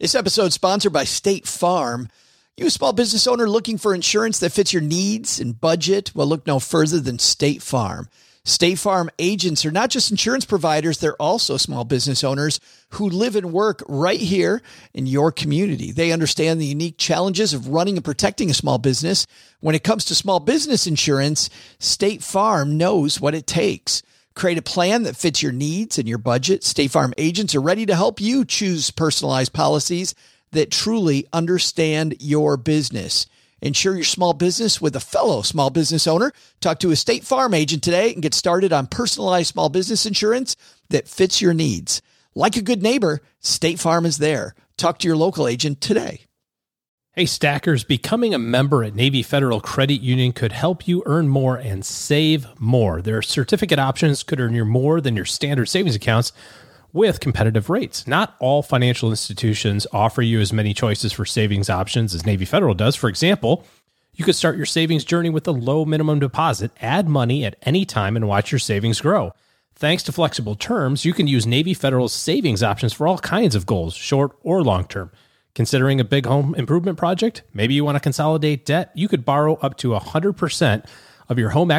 This episode is sponsored by State Farm. You a small business owner looking for insurance that fits your needs and budget? Well, look no further than State Farm. State Farm agents are not just insurance providers, they're also small business owners who live and work right here in your community. They understand the unique challenges of running and protecting a small business. When it comes to small business insurance, State Farm knows what it takes. Create a plan that fits your needs and your budget. State Farm agents are ready to help you choose personalized policies that truly understand your business. Insure your small business with a fellow small business owner. Talk to a State Farm agent today and get started on personalized small business insurance that fits your needs. Like a good neighbor, State Farm is there. Talk to your local agent today. Hey, Stackers, becoming a member at Navy Federal Credit Union could help you earn more and save more. Their certificate options could earn you more than your standard savings accounts with competitive rates. Not all financial institutions offer you as many choices for savings options as Navy Federal does. For example, you could start your savings journey with a low minimum deposit, add money at any time, and watch your savings grow. Thanks to flexible terms, you can use Navy Federal's savings options for all kinds of goals, short or long term. Considering a big home improvement project? Maybe you want to consolidate debt? You could borrow up to 100% of your home's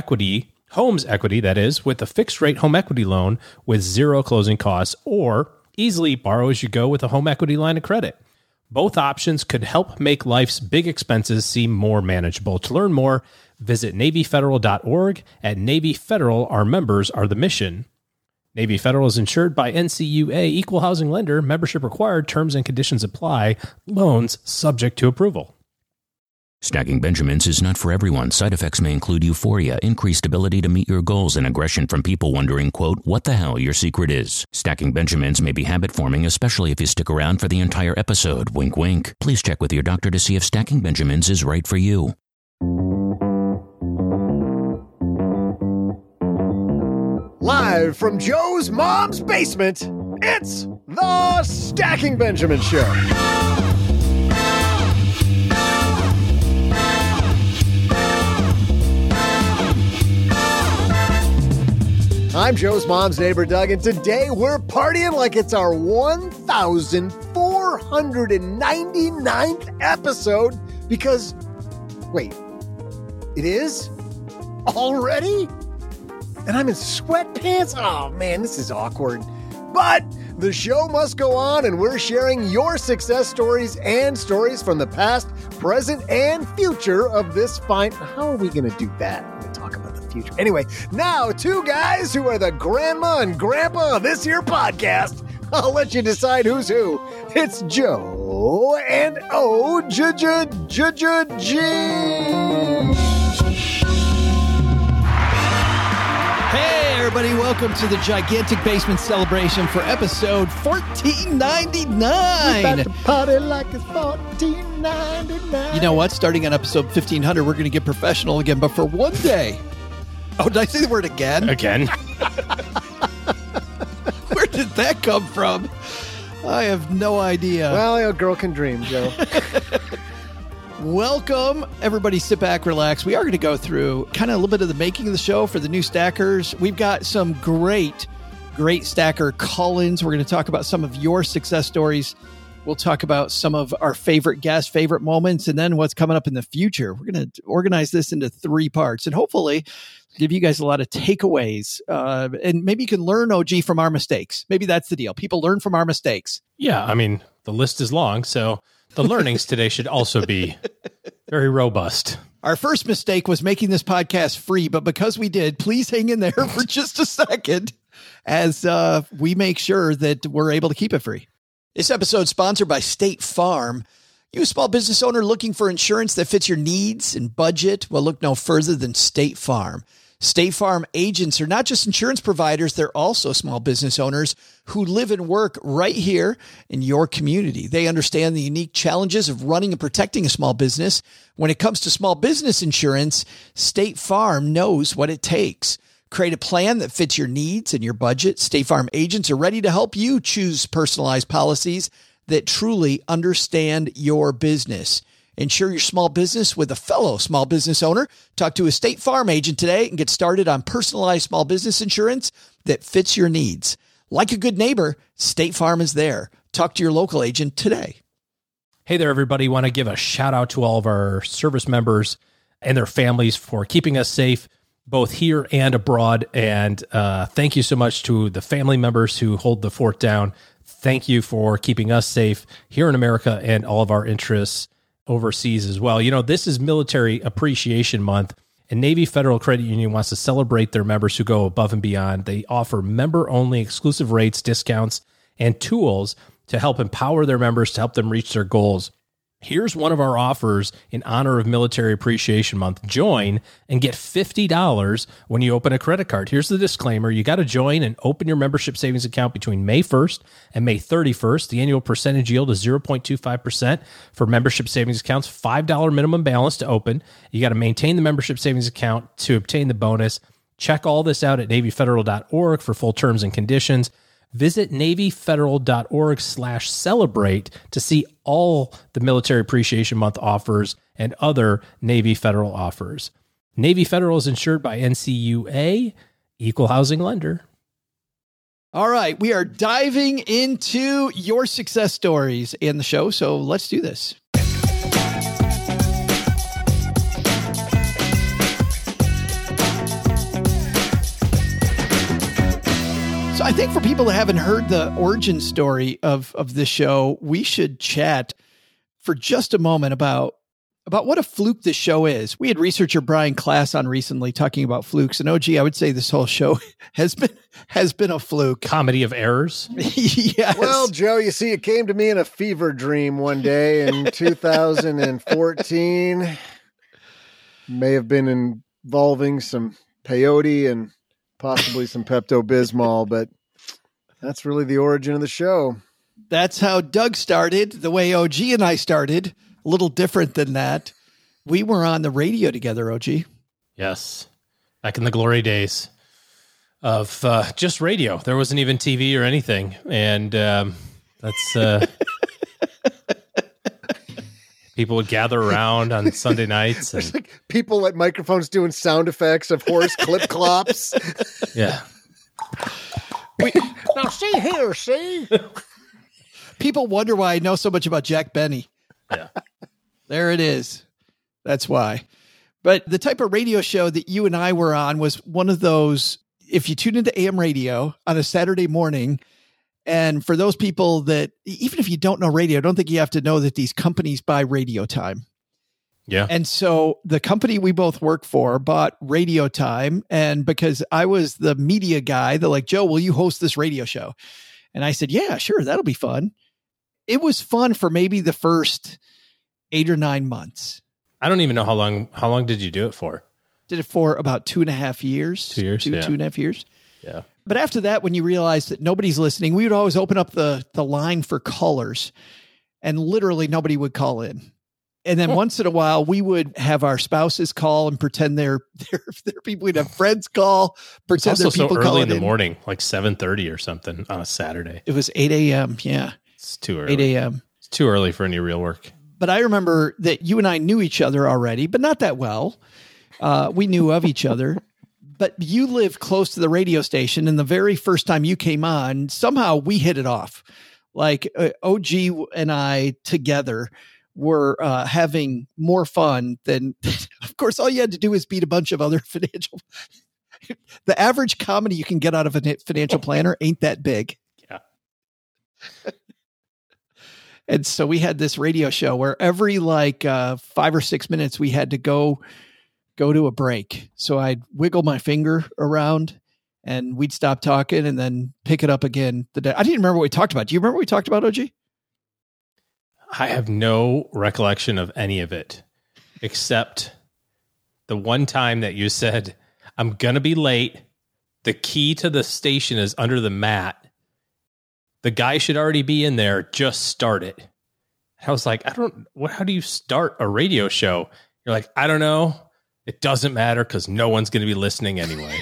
equity, that is, with a fixed rate home equity loan with zero closing costs, or easily borrow as you go with a home equity line of credit. Both options could help make life's big expenses seem more manageable. To learn more, visit NavyFederal.org. At Navy Federal, our members are the mission. Navy Federal is insured by NCUA, equal housing lender, membership required, terms and conditions apply, loans subject to approval. Stacking Benjamins is not for everyone. Side effects may include euphoria, increased ability to meet your goals, and aggression from people wondering, quote, what the hell your secret is. Stacking Benjamins may be habit-forming, especially if you stick around for the entire episode. Wink, wink. Please check with your doctor to see if Stacking Benjamins is right for you. Live from Joe's mom's basement, it's the Stacking Benjamin Show. I'm Joe's mom's neighbor, Doug, and today we're partying like it's our 1,499th episode because, wait, it is? Already? And I'm in sweatpants? Oh, man, this is awkward. But the show must go on, and we're sharing your success stories and stories from the past, present, and future of this fine... How are we going to do that? We're going to talk about the future. Anyway, now, two guys who are the grandma and grandpa of this here podcast. I'll let you decide who's who. It's Joe and O-J-J-J-J-G. Hey, everybody, welcome to the Gigantic Basement Celebration for episode 1499. We're about to party like it's 1499. You know what? Starting on episode 1500, we're going to get professional again, but for one day. Oh, did I say the word again? Again? Where did that come from? I have no idea. Well, a girl can dream, Joe. Welcome. Everybody sit back, relax. We are going to go through kind of a little bit of the making of the show for the new stackers. We've got some great stacker call-ins. We're going to talk about some of your success stories. We'll talk about some of our favorite guests, favorite moments, and then what's coming up in the future. We're going to organize this into 3 parts and hopefully give you guys a lot of takeaways. And maybe you can learn, OG, from our mistakes. Maybe that's the deal. People learn from our mistakes. Yeah, I mean, the list is long, so the learnings today should also be very robust. Our first mistake was making this podcast free, but because we did, please hang in there for just a second as we make sure that we're able to keep it free. This episode is sponsored by State Farm. You a small business owner looking for insurance that fits your needs and budget? Well, look no further than State Farm. State Farm agents are not just insurance providers, they're also small business owners who live and work right here in your community. They understand the unique challenges of running and protecting a small business. When it comes to small business insurance, State Farm knows what it takes. Create a plan that fits your needs and your budget. State Farm agents are ready to help you choose personalized policies that truly understand your business. Insure your small business with a fellow small business owner. Talk to a State Farm agent today and get started on personalized small business insurance that fits your needs. Like a good neighbor, State Farm is there. Talk to your local agent today. Hey there, everybody. Want to give a shout out to all of our service members and their families for keeping us safe, both here and abroad. And thank you so much to the family members who hold the fort down. Thank you for keeping us safe here in America and all of our interests overseas as well. You know, this is Military Appreciation Month, and Navy Federal Credit Union wants to celebrate their members who go above and beyond. They offer member-only exclusive rates, discounts, and tools to help empower their members to help them reach their goals. Here's one of our offers in honor of Military Appreciation Month. Join and get $50 when you open a credit card. Here's the disclaimer. You got to join and open your membership savings account between May 1st and May 31st. The annual percentage yield is 0.25% for membership savings accounts, $5 minimum balance to open. You got to maintain the membership savings account to obtain the bonus. Check all this out at NavyFederal.org for full terms and conditions. Visit NavyFederal.org/celebrate to see all the Military Appreciation Month offers and other Navy Federal offers. Navy Federal is insured by NCUA, Equal Housing Lender. All right, we are diving into your success stories in the show, so let's do this. So I think for people that haven't heard the origin story of this show, we should chat for just a moment about what a fluke this show is. We had researcher Brian Klass on recently talking about flukes, and OG, I would say this whole show has been a fluke. Comedy of errors. Yes. Well, Joe, you see, it came to me in a fever dream one day in 2014. May have been involving some peyote and possibly some Pepto-Bismol, but that's really the origin of the show. That's how Doug started, the way OG and I started. A little different than that. We were on the radio together, OG. Yes. Back in the glory days of just radio. There wasn't even TV or anything. And that's... people would gather around on Sunday nights. There's like people at microphones doing sound effects of horse clip clops. Yeah. Now see here, see? People wonder why I know so much about Jack Benny. Yeah. There it is. That's why. But the type of radio show that you and I were on was one of those, if you tune into AM radio on a Saturday morning, and for those people that, even if you don't know radio, I don't think you have to know that these companies buy radio time. Yeah. And so the company we both work for bought radio time. And because I was the media guy, they're like, Joe, will you host this radio show? And I said, yeah, sure. That'll be fun. It was fun for maybe the first 8 or 9 months. I don't even know how long did you do it for? Did it for about 2.5 years. 2 years. 2.5 years. Yeah. But after that, when you realize that nobody's listening, we would always open up the line for callers, and literally nobody would call in. And then once in a while, we would have our spouses call and pretend they're people. We'd have friends call, pretend they're people so early calling in the morning, like 7:30 or something on a Saturday. It was 8 a.m. Yeah. It's too early. 8 a.m. It's too early for any real work. But I remember that you and I knew each other already, but not that well. We knew of each other. But you live close to the radio station, and the very first time you came on, somehow we hit it off. Like OG and I together were having more fun than, of course, all you had to do is beat a bunch of other financial. The average comedy you can get out of a financial planner ain't that big. Yeah. And so we had this radio show where every 5 or 6 minutes we had to go to a break. So I'd wiggle my finger around and we'd stop talking and then pick it up again. I didn't remember what we talked about. Do you remember what we talked about, OG? I have no recollection of any of it, except the one time that you said, I'm going to be late. The key to the station is under the mat. The guy should already be in there. Just start it. I was like, how do you start a radio show? You're like, I don't know. It doesn't matter because no one's going to be listening anyway.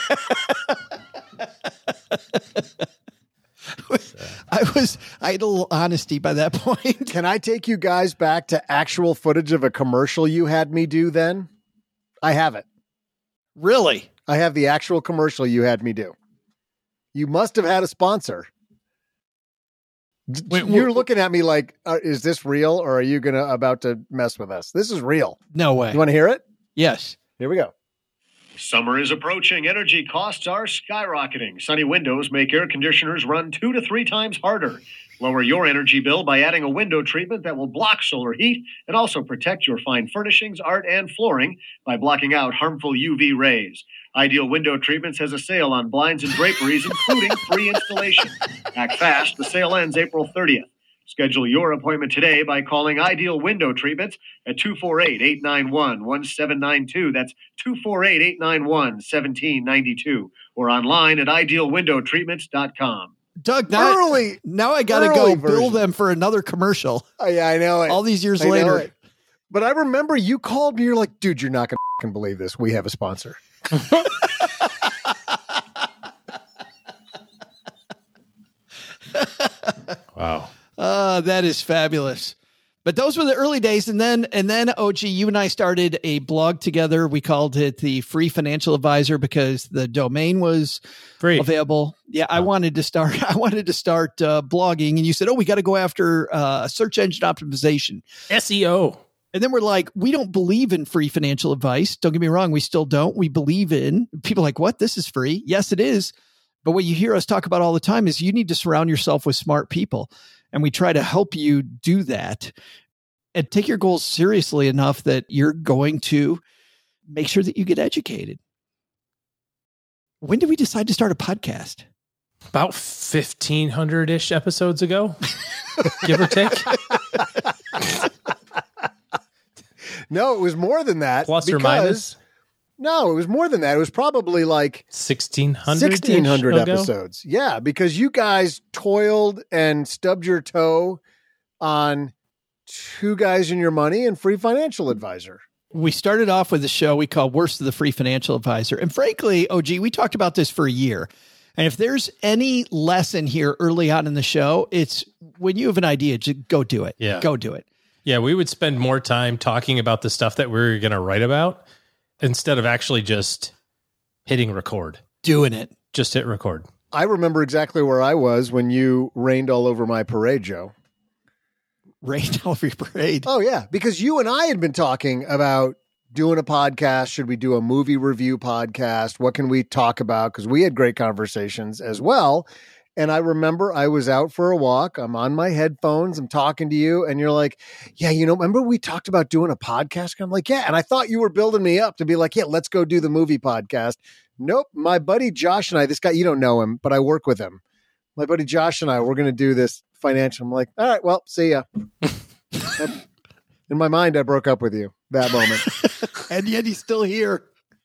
I had a little honesty by that point. Can I take you guys back to actual footage of a commercial you had me do then? I have it. Really? I have the actual commercial you had me do. You must have had a sponsor. You're looking at me like, is this real, or are you about to mess with us? This is real. No way. You want to hear it? Yes. Here we go. Summer is approaching. Energy costs are skyrocketing. Sunny windows make air conditioners run 2 to 3 times harder. Lower your energy bill by adding a window treatment that will block solar heat and also protect your fine furnishings, art, and flooring by blocking out harmful UV rays. Ideal Window Treatments has a sale on blinds and draperies, including free installation. Act fast. The sale ends April 30th. Schedule your appointment today by calling Ideal Window Treatments at 248-891-1792. That's 248-891-1792. Or online at idealwindowtreatments.com. Doug, now I got to go bill them for another commercial. Oh, yeah, I know it. All these years later. But I remember you called me. You're like, dude, you're not going to believe this. We have a sponsor. Wow. That is fabulous. But those were the early days. And then OG, you and I started a blog together. We called it the Free Financial Advisor because the domain was free available. Yeah. I wanted to start blogging, and you said, we got to go after search engine optimization, SEO. And then we're like, we don't believe in free financial advice. Don't get me wrong. We still don't. We believe in people like, what? This is free. Yes, it is. But what you hear us talk about all the time is you need to surround yourself with smart people. And we try to help you do that and take your goals seriously enough that you're going to make sure that you get educated. When did we decide to start a podcast? About 1,500-ish episodes ago, give or take. No, it was more than that. Plus or minus? No, it was more than that. It was probably like 1,600 episodes. Yeah, because you guys toiled and stubbed your toe on Two Guys and Your Money and Free Financial Advisor. We started off with a show we call Worst of the Free Financial Advisor. And frankly, OG, we talked about this for a year. And if there's any lesson here early on in the show, it's when you have an idea, just go do it. Yeah. Go do it. Yeah, we would spend more time talking about the stuff that we were going to write about instead of actually just hitting record. Doing it. Just hit record. I remember exactly where I was when you rained all over my parade, Joe. Rained all over your parade? Oh, yeah. Because you and I had been talking about doing a podcast. Should we do a movie review podcast? What can we talk about? Because we had great conversations as well. And I remember I was out for a walk. I'm on my headphones. I'm talking to you. And you're like, yeah, remember we talked about doing a podcast? I'm like, yeah. And I thought you were building me up to be like, yeah, let's go do the movie podcast. Nope. My buddy Josh and I, this guy, you don't know him, but I work with him. My buddy Josh and I, we're going to do this financial. I'm like, all right, well, see ya. In my mind, I broke up with you that moment. And yet he's still here.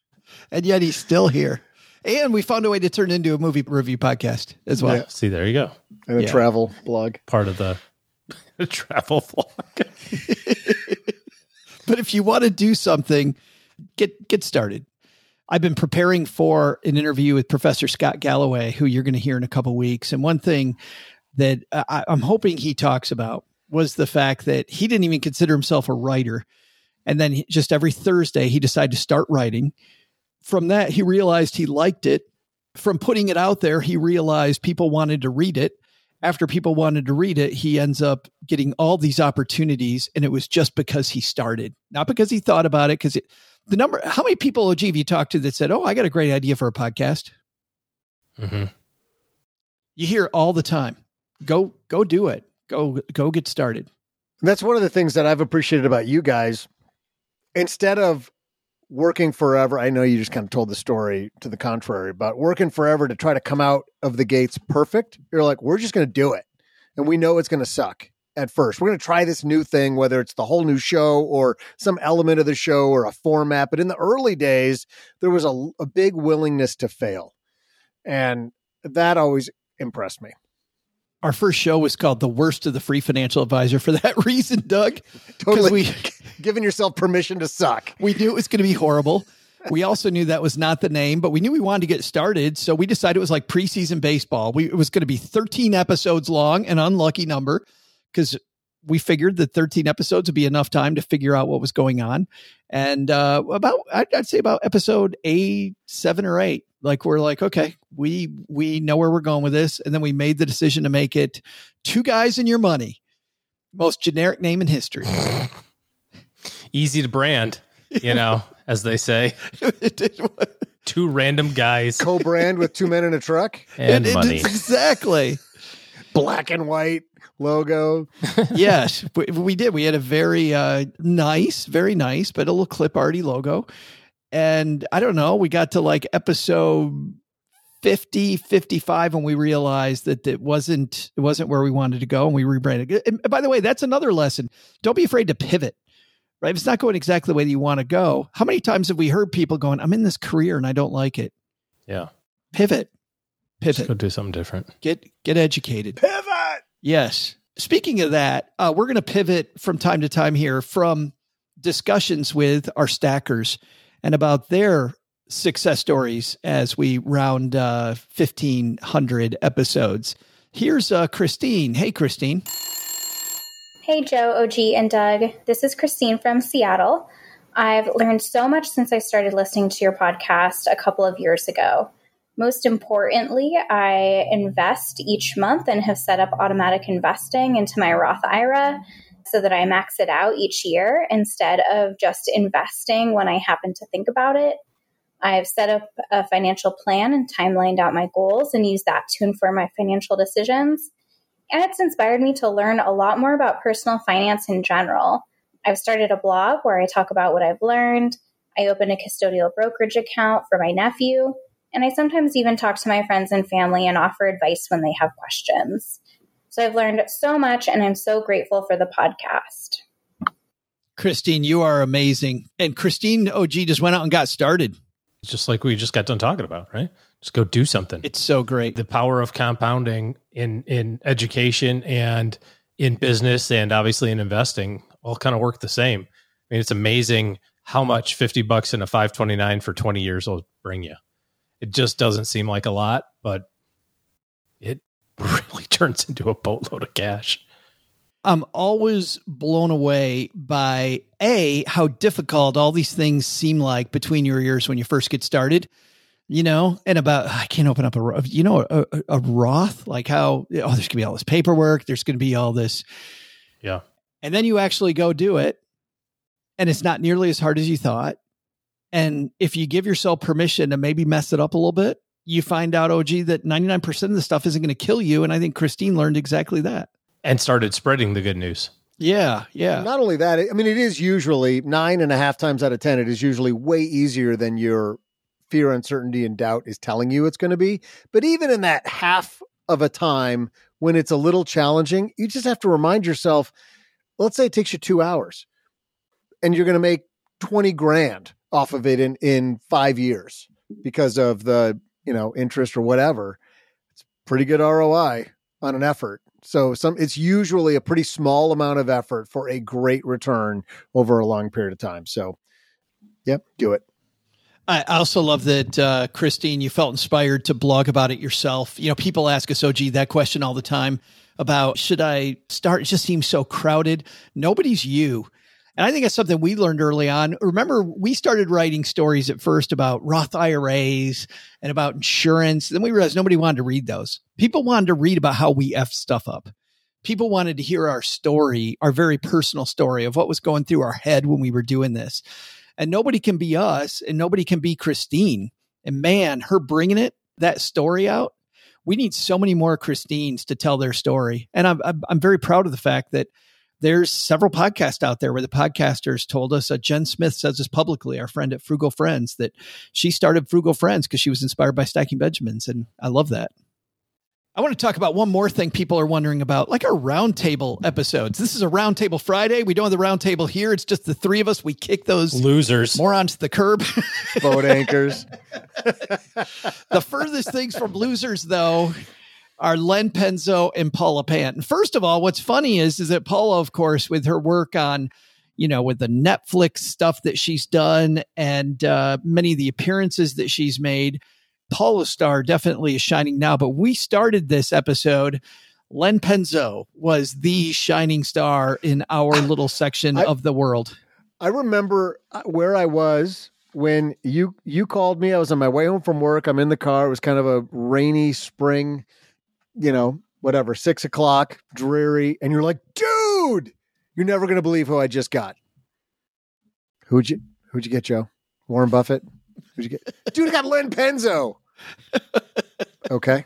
And we found a way to turn it into a movie review podcast as well. Yeah. See, there you go. And a travel blog. Part of the travel vlog. But if you want to do something, get started. I've been preparing for an interview with Professor Scott Galloway, who you're going to hear in a couple of weeks. And one thing that I'm hoping he talks about was the fact that he didn't even consider himself a writer. And then just every Thursday, he decided to start writing. From that, he realized he liked it. From putting it out there, he realized people wanted to read it. After people wanted to read it, he ends up getting all these opportunities. And it was just because he started, not because he thought about it. Because how many people, OG, have you talked to that said, I got a great idea for a podcast? Mm-hmm. You hear it all the time. Go do it. Go get started. That's one of the things that I've appreciated about you guys. Instead of working forever, I know you just kind of told the story to the contrary, but working forever to try to come out of the gates perfect, you're like, we're just going to do it. And we know it's going to suck at first. We're going to try this new thing, whether it's the whole new show or some element of the show or a format. But in the early days, there was a big willingness to fail. And that always impressed me. Our first show was called The Worst of the Free Financial Advisor for that reason, Doug. Totally giving yourself permission to suck. We knew it was going to be horrible. We also knew that was not the name, but we knew we wanted to get started. So we decided it was like preseason baseball. It was going to be 13 episodes long, an unlucky number, because we figured that 13 episodes would be enough time to figure out what was going on. And I'd say about episode 7 or 8, Like we're like, okay, we know where we're going with this. And then we made the decision to make it Two Guys and Your Money. Most generic name in history. Easy to brand, as they say. Two random guys. Co-brand with two men in a truck. And money. Exactly. Black and white logo. Yes, we did. We had a very nice, but a little clip arty logo. And I don't know, we got to like episode 50, 55 when we realized that it wasn't where we wanted to go, and we rebranded. And by the way, that's another lesson. Don't be afraid to pivot, right? If it's not going exactly the way that you want to go, how many times have we heard people going, I'm in this career and I don't like it? Yeah. Pivot. Just go do something different. Get educated. Pivot. Yes. Speaking of that, we're going to pivot from time to time here from discussions with our stackers and about their success stories as we round 1,500 episodes. Here's Christine. Hey, Christine. Hey, Joe, OG, and Doug. This is Christine from Seattle. I've learned so much since I started listening to your podcast a couple of years ago. Most importantly, I invest each month and have set up automatic investing into my Roth IRA so that I max it out each year instead of just investing when I happen to think about it. I've set up a financial plan and timelined out my goals and used that to inform my financial decisions. And it's inspired me to learn a lot more about personal finance in general. I've started a blog where I talk about what I've learned. I opened a custodial brokerage account for my nephew. And I sometimes even talk to my friends and family and offer advice when they have questions. So I've learned so much, and I'm so grateful for the podcast. Christine, you are amazing. And Christine OG just went out and got started. Just like we just got done talking about, right? Just go do something. It's so great. The power of compounding in education and in business and obviously in investing all kind of work the same. I mean, it's amazing how much $50 and a 529 for 20 years will bring you. It just doesn't seem like a lot, but it really turns into a boatload of cash. I'm always blown away by how difficult all these things seem like between your ears when you first get started, and about, I can't open up a Roth, like how, there's going to be all this paperwork. There's going to be all this. Yeah. And then you actually go do it, and it's not nearly as hard as you thought. And if you give yourself permission to maybe mess it up a little bit, you find out, OG, that 99% of the stuff isn't going to kill you. And I think Christine learned exactly that. And started spreading the good news. Yeah, yeah. Not only that, I mean, it is usually 9.5 times out of 10, it is usually way easier than your fear, uncertainty, and doubt is telling you it's going to be. But even in that half of a time when it's a little challenging, you just have to remind yourself, let's say it takes you 2 hours and you're going to make 20 grand off of it in 5 years because of the, interest or whatever. It's pretty good ROI on an effort. So it's usually a pretty small amount of effort for a great return over a long period of time. So, yep, do it. I also love that, Christine, you felt inspired to blog about it yourself. People ask us, OG, that question all the time about, should I start? It just seems so crowded. Nobody's you. And I think that's something we learned early on. Remember, we started writing stories at first about Roth IRAs and about insurance. Then we realized nobody wanted to read those. People wanted to read about how we F stuff up. People wanted to hear our story, our very personal story of what was going through our head when we were doing this. And nobody can be us, and nobody can be Christine. And man, her bringing that story out, we need so many more Christines to tell their story. And I'm very proud of the fact that there's several podcasts out there where the podcasters told us, Jen Smith says this publicly, our friend at Frugal Friends, that she started Frugal Friends because she was inspired by Stacking Benjamins. And I love that. I want to talk about one more thing people are wondering about, like our roundtable episodes. This is a Roundtable Friday. We don't have the roundtable here. It's just the three of us. We kick those losers morons to the curb. Boat anchors. The furthest things from losers, though, are Len Penzo and Paula Pant. And first of all, what's funny is that Paula, of course, with her work on, with the Netflix stuff that she's done and many of the appearances that she's made, Paula's star definitely is shining now. But we started this episode, Len Penzo was the shining star in our little section of the world. I remember where I was when you called me, I was on my way home from work. I'm in the car. It was kind of a rainy spring, 6 o'clock, dreary. And you're like, dude, you're never going to believe who I just got. Who'd you get, Joe? Warren Buffett? Who'd you get? Dude, I got Len Penzo. Okay.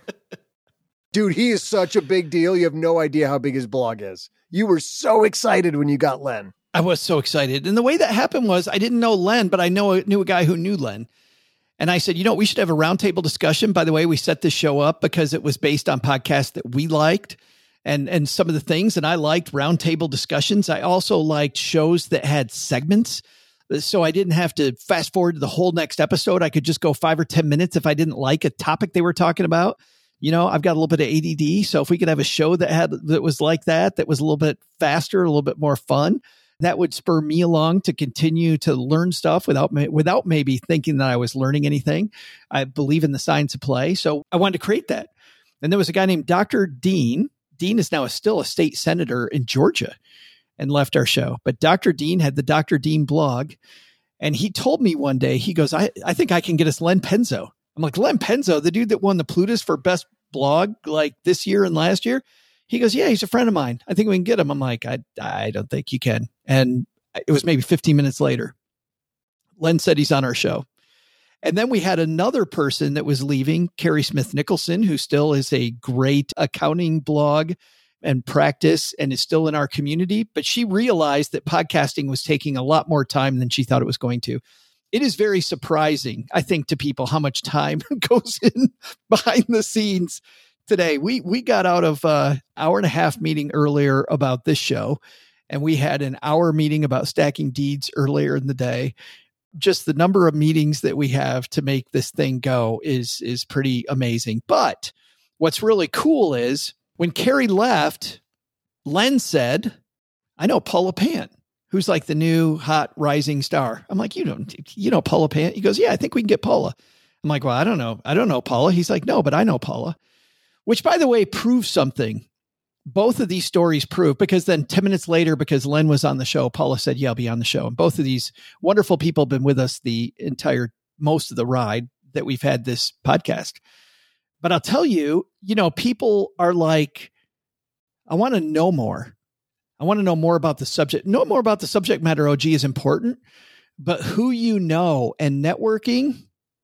Dude, he is such a big deal. You have no idea how big his blog is. You were so excited when you got Len. I was so excited. And the way that happened was I didn't know Len, but I knew a guy who knew Len. And I said, we should have a roundtable discussion. By the way, we set this show up because it was based on podcasts that we liked and some of the things. And I liked roundtable discussions. I also liked shows that had segments. So I didn't have to fast forward to the whole next episode. I could just go 5 or 10 minutes if I didn't like a topic they were talking about. I've got a little bit of ADD. So if we could have a show that was like that was a little bit faster, a little bit more fun, that would spur me along to continue to learn stuff without maybe thinking that I was learning anything. I believe in the science of play. So I wanted to create that. And there was a guy named Dr. Dean. Dean is now still a state senator in Georgia and left our show. But Dr. Dean had the Dr. Dean blog. And he told me one day, he goes, I think I can get us Len Penzo. I'm like, Len Penzo, the dude that won the Plutus for best blog like this year and last year? He goes, yeah, he's a friend of mine. I think we can get him. I'm like, I don't think you can. And it was maybe 15 minutes later. Len said he's on our show. And then we had another person that was leaving, Carrie Smith Nicholson, who still is a great accounting blog and practice and is still in our community. But she realized that podcasting was taking a lot more time than she thought it was going to. It is very surprising, I think, to people how much time goes in behind the scenes today. We got out of an hour and a half meeting earlier about this show, and we had an hour meeting about stacking deeds earlier in the day. Just the number of meetings that we have to make this thing go is pretty amazing. But what's really cool is when Carrie left, Len said, I know Paula Pant, who's like the new hot rising star. I'm like, you know Paula Pant? He goes, yeah, I think we can get Paula. I'm like, well, I don't know Paula. He's like, no, but I know Paula, which by the way, proves something. Both of these stories prove, because then 10 minutes later, because Len was on the show, Paula said, yeah, I'll be on the show. And both of these wonderful people have been with us most of the ride that we've had this podcast. But I'll tell you, people are like, I want to know more. I want to know more about the subject. Know more about the subject matter, OG, is important, but who and networking,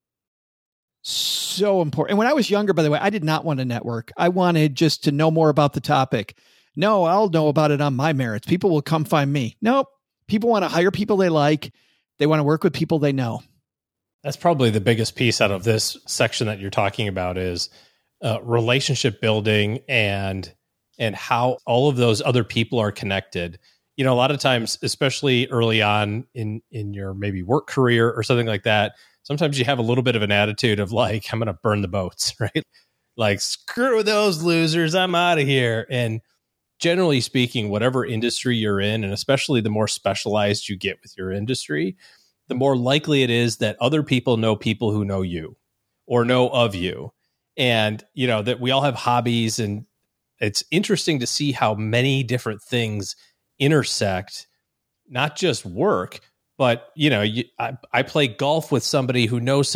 so important. And when I was younger, by the way, I did not want to network. I wanted just to know more about the topic. No, I'll know about it on my merits. People will come find me. Nope. People want to hire people they like. They want to work with people they know. That's probably the biggest piece out of this section that you're talking about is relationship building and how all of those other people are connected. A lot of times, especially early on in your maybe work career or something like that, sometimes you have a little bit of an attitude of like, I'm going to burn the boats, right? Like, screw those losers, I'm out of here. And generally speaking, whatever industry you're in, and especially the more specialized you get with your industry, the more likely it is that other people know people who know you or know of you. And, that we all have hobbies, and it's interesting to see how many different things intersect, not just work, but, I play golf with somebody who knows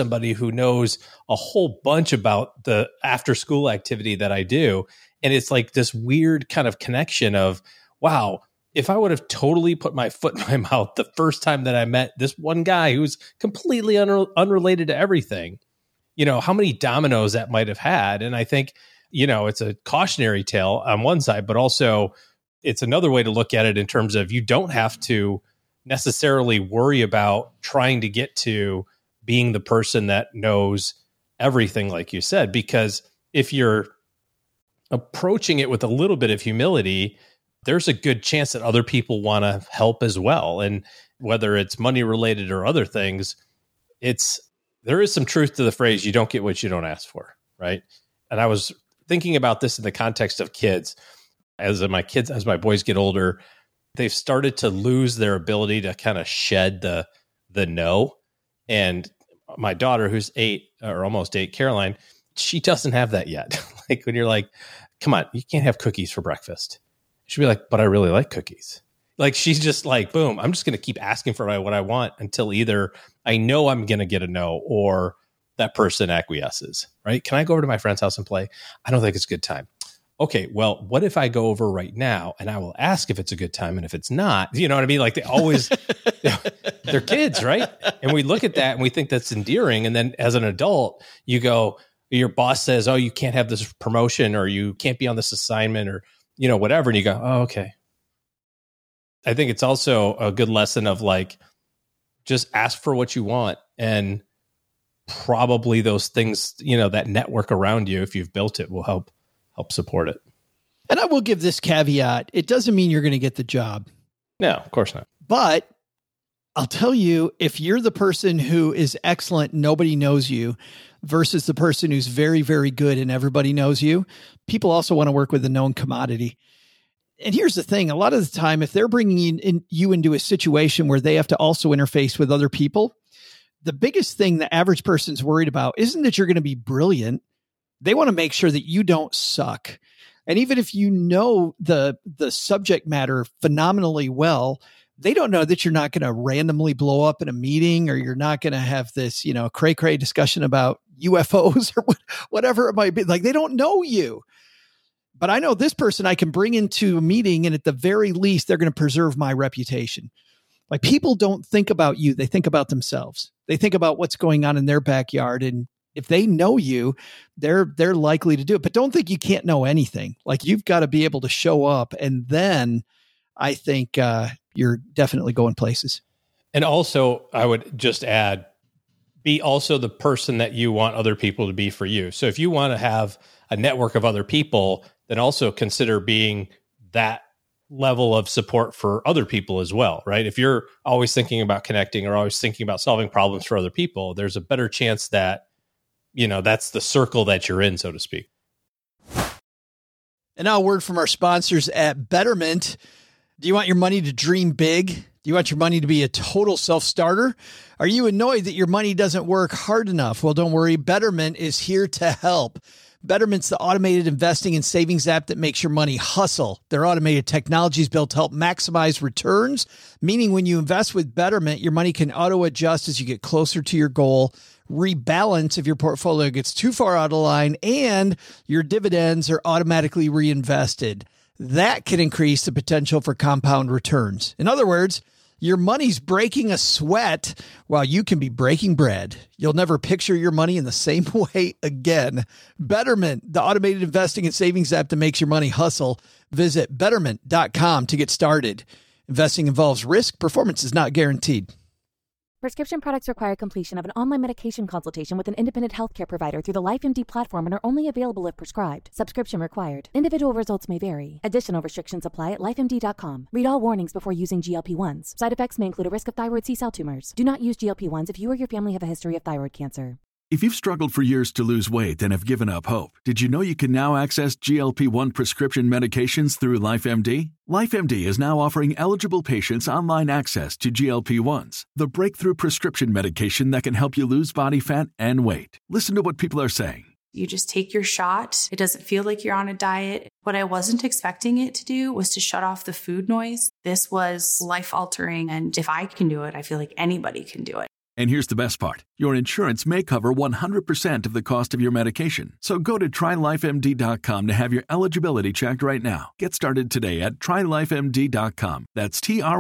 a whole bunch about the after school activity that I do. And it's like this weird kind of connection of, wow, if I would have totally put my foot in my mouth the first time that I met this one guy who's completely unrelated to everything, how many dominoes that might have had. And I think, it's a cautionary tale on one side, but also it's another way to look at it in terms of you don't have to necessarily worry about trying to get to being the person that knows everything, like you said, because if you're approaching it with a little bit of humility, there's a good chance that other people want to help as well. And whether it's money related or other things, there is some truth to the phrase, you don't get what you don't ask for. Right. And I was thinking about this in the context of kids. As my boys get older, they've started to lose their ability to kind of shed the no. And my daughter, who's 8 or almost 8, Caroline, she doesn't have that yet. Like when you're like, come on, you can't have cookies for breakfast. She'll be like, but I really like cookies. Like, she's just like, boom, I'm just going to keep asking for what I want until either I know I'm going to get a no or that person acquiesces, right? Can I go over to my friend's house and play? I don't think it's a good time. Okay, well, what if I go over right now and I will ask if it's a good time? And if it's not, you know what I mean? Like, they always, they're kids, right? And we look at that and we think that's endearing. And then as an adult, you go, your boss says, oh, you can't have this promotion or you can't be on this assignment or, you know, whatever. And you go, oh, okay. I think it's also a good lesson of like, just ask for what you want. And probably those things, you know, that network around you, if you've built it, will help support it. And I will give this caveat. It doesn't mean you're going to get the job. No, of course not. But I'll tell you, if you're the person who is excellent, nobody knows you, versus the person who's very, very good and everybody knows you, people also want to work with a known commodity. And here's the thing. A lot of the time, if they're bringing you into a situation where they have to also interface with other people, the biggest thing the average person's worried about isn't that you're going to be brilliant. They want to make sure that you don't suck. And even if you know the subject matter phenomenally well, they don't know that you're not going to randomly blow up in a meeting, or you're not going to have this, you know, cray-cray discussion about UFOs or whatever it might be. Like, they don't know you. But I know this person I can bring into a meeting, and at the very least, they're going to preserve my reputation. Like, people don't think about you. They think about themselves. They think about what's going on in their backyard. And if they know you, they're likely to do it. But don't think you can't know anything. Like, you've got to be able to show up. And then I think you're definitely going places. And also, I would just add, be also the person that you want other people to be for you. So if you want to have a network of other people, then also consider being that level of support for other people as well, right? If you're always thinking about connecting or always thinking about solving problems for other people, there's a better chance that, you know, that's the circle that you're in, so to speak. And now a word from our sponsors at Betterment. Do you want your money to dream big? Do you want your money to be a total self-starter? Are you annoyed that your money doesn't work hard enough? Well, don't worry. Betterment is here to help. Betterment's the automated investing and savings app that makes your money hustle. Their automated technology is built to help maximize returns, meaning when you invest with Betterment, your money can auto-adjust as you get closer to your goal, rebalance if your portfolio gets too far out of line, and your dividends are automatically reinvested. That can increase the potential for compound returns. In other words, your money's breaking a sweat while you can be breaking bread. You'll never picture your money in the same way again. Betterment, the automated investing and savings app that makes your money hustle. Visit betterment.com to get started. Investing involves risk. Performance is not guaranteed. Prescription products require completion of an online medication consultation with an independent healthcare provider through the LifeMD platform and are only available if prescribed. Subscription required. Individual results may vary. Additional restrictions apply at lifemd.com. Read all warnings before using GLP-1s. Side effects may include a risk of thyroid C-cell tumors. Do not use GLP-1s if you or your family have a history of thyroid cancer. If you've struggled for years to lose weight and have given up hope, did you know you can now access GLP-1 prescription medications through LifeMD? LifeMD is now offering eligible patients online access to GLP-1s, the breakthrough prescription medication that can help you lose body fat and weight. Listen to what people are saying. You just take your shot. It doesn't feel like you're on a diet. What I wasn't expecting it to do was to shut off the food noise. This was life-altering, and if I can do it, I feel like anybody can do it. And here's the best part. Your insurance may cover 100% of the cost of your medication. So go to TryLifeMD.com to have your eligibility checked right now. Get started today at TryLifeMD.com. That's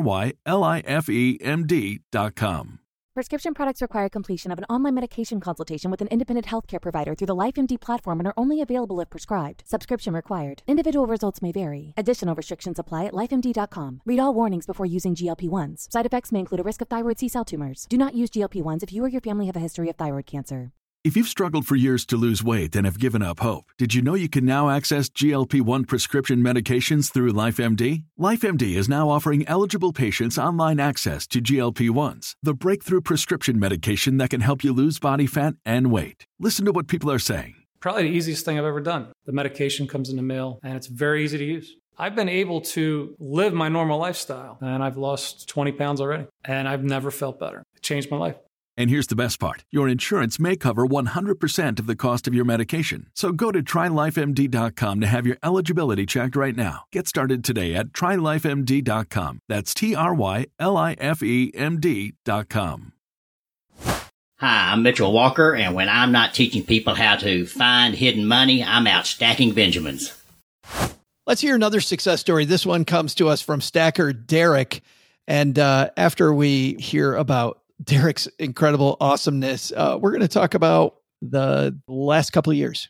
TryLifeMD.com. Prescription products require completion of an online medication consultation with an independent healthcare provider through the LifeMD platform and are only available if prescribed. Subscription required. Individual results may vary. Additional restrictions apply at lifemd.com. Read all warnings before using GLP-1s. Side effects may include a risk of thyroid C-cell tumors. Do not use GLP-1s if you or your family have a history of thyroid cancer. If you've struggled for years to lose weight and have given up hope, did you know you can now access GLP-1 prescription medications through LifeMD? LifeMD is now offering eligible patients online access to GLP-1s, the breakthrough prescription medication that can help you lose body fat and weight. Listen to what people are saying. Probably the easiest thing I've ever done. The medication comes in the mail, and it's very easy to use. I've been able to live my normal lifestyle, and I've lost 20 pounds already, and I've never felt better. It changed my life. And here's the best part. Your insurance may cover 100% of the cost of your medication. So go to TryLifeMD.com to have your eligibility checked right now. Get started today at TryLifeMD.com. That's TryLifeMD.com. Hi, I'm Mitchell Walker, and when I'm not teaching people how to find hidden money, I'm out stacking Benjamins. Let's hear another success story. This one comes to us from stacker Derek. And after we hear about Derek's incredible awesomeness, we're going to talk about the last couple of years.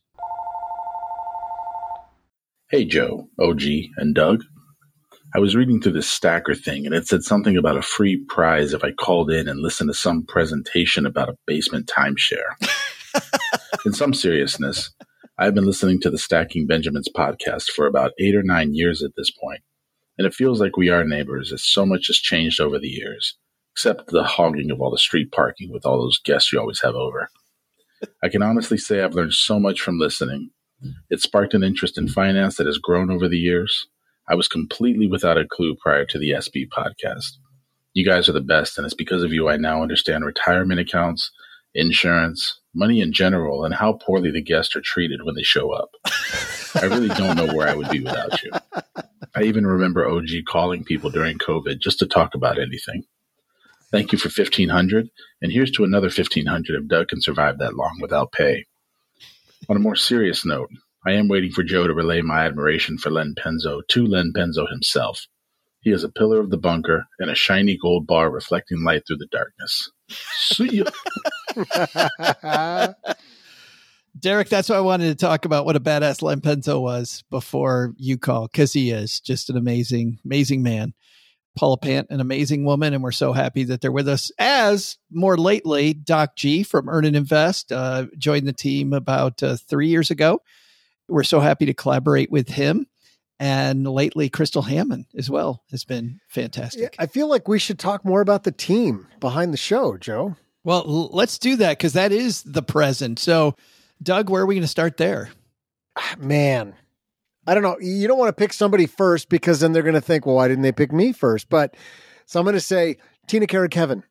Hey, Joe, OG, and Doug. I was reading through this stacker thing, and it said something about a free prize if I called in and listened to some presentation about a basement timeshare. In some seriousness, I've been listening to the Stacking Benjamins podcast for about 8 or 9 years at this point, and it feels like we are neighbors as so much has changed over the years, except the hogging of all the street parking with all those guests you always have over. I can honestly say I've learned so much from listening. It sparked an interest in finance that has grown over the years. I was completely without a clue prior to the SB podcast. You guys are the best, and it's because of you I now understand retirement accounts, insurance, money in general, and how poorly the guests are treated when they show up. I really don't know where I would be without you. I even remember OG calling people during COVID just to talk about anything. Thank you for $1,500, and here's to another $1,500 if Doug can survive that long without pay. On a more serious note, I am waiting for Joe to relay my admiration for Len Penzo to Len Penzo himself. He is a pillar of the bunker and a shiny gold bar reflecting light through the darkness. See ya. Derek, that's why I wanted to talk about what a badass Len Penzo was before you call, because he is just an amazing, amazing man. Paula Pant, an amazing woman, and we're so happy that they're with us. As more lately, Doc G from Earn and Invest joined the team about 3 years ago. We're so happy to collaborate with him. And lately, Crystal Hammond as well has been fantastic. Yeah, I feel like we should talk more about the team behind the show, Joe. Well, let's do that because that is the present. So, Doug, where are we going to start there? Man, I don't know. You don't want to pick somebody first because then they're going to think, well, why didn't they pick me first? But so I'm going to say Tina, Kara, Kevin.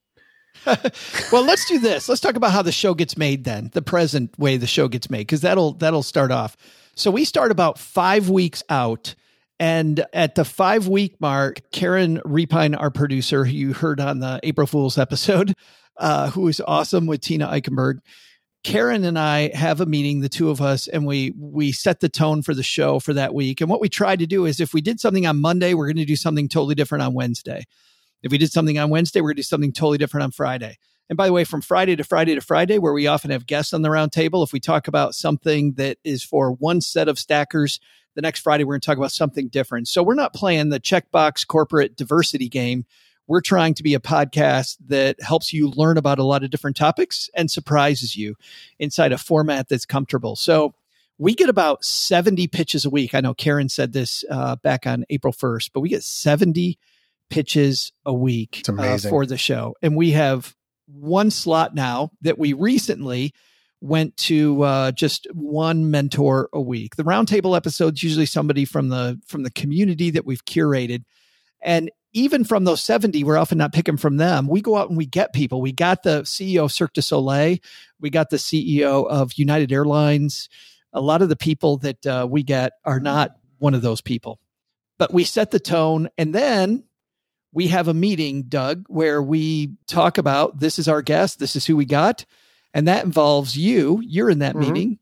Well, let's do this. Let's talk about how the show gets made then, the present way the show gets made, because that'll start off. So we start about 5 weeks out. And at the 5-week mark, Karen Repine, our producer, who you heard on the April Fool's episode, who is awesome with Tina Eichenberg, Karen and I have a meeting, the two of us, and we set the tone for the show for that week. And what we tried to do is if we did something on Monday, we're going to do something totally different on Wednesday. If we did something on Wednesday, we're going to do something totally different on Friday. And by the way, from Friday to Friday to Friday, where we often have guests on the round table, if we talk about something that is for one set of stackers, the next Friday, we're going to talk about something different. So we're not playing the checkbox corporate diversity game. We're trying to be a podcast that helps you learn about a lot of different topics and surprises you inside a format that's comfortable. So we get about 70 pitches a week. I know Karen said this back on April 1st, but we get 70 pitches a week for the show. And we have one slot now that we recently went to just one mentor a week. The roundtable episode's usually somebody from the community that we've curated. And even from those 70, we're often not picking from them. We go out and we get people. We got the CEO of Cirque du Soleil. We got the CEO of United Airlines. A lot of the people that we get are not one of those people. But we set the tone, and then we have a meeting, Doug, where we talk about this is our guest, this is who we got. And that involves you. You're in that meeting,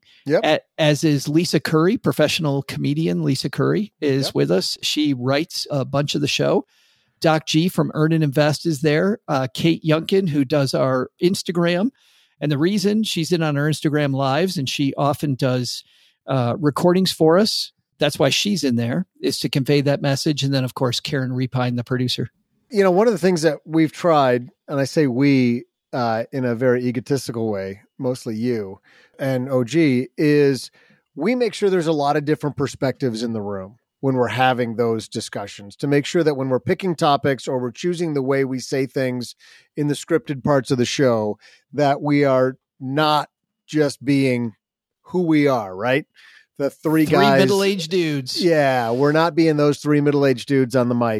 as is Lisa Curry, professional comedian. Lisa Curry is with us. She writes a bunch of the show. Doc G from Earn and Invest is there. Kate Yunkin, who does our Instagram. And the reason she's in on our Instagram lives, and she often does recordings for us, that's why she's in there, is to convey that message. And then, of course, Karen Repine, the producer. You know, one of the things that we've tried, and I say we in a very egotistical way, mostly you and OG, is we make sure there's a lot of different perspectives in the room when we're having those discussions, to make sure that when we're picking topics or we're choosing the way we say things in the scripted parts of the show, that we are not just being who we are, right? The three guys. Middle-aged dudes. Yeah, we're not being those three middle-aged dudes on the mic.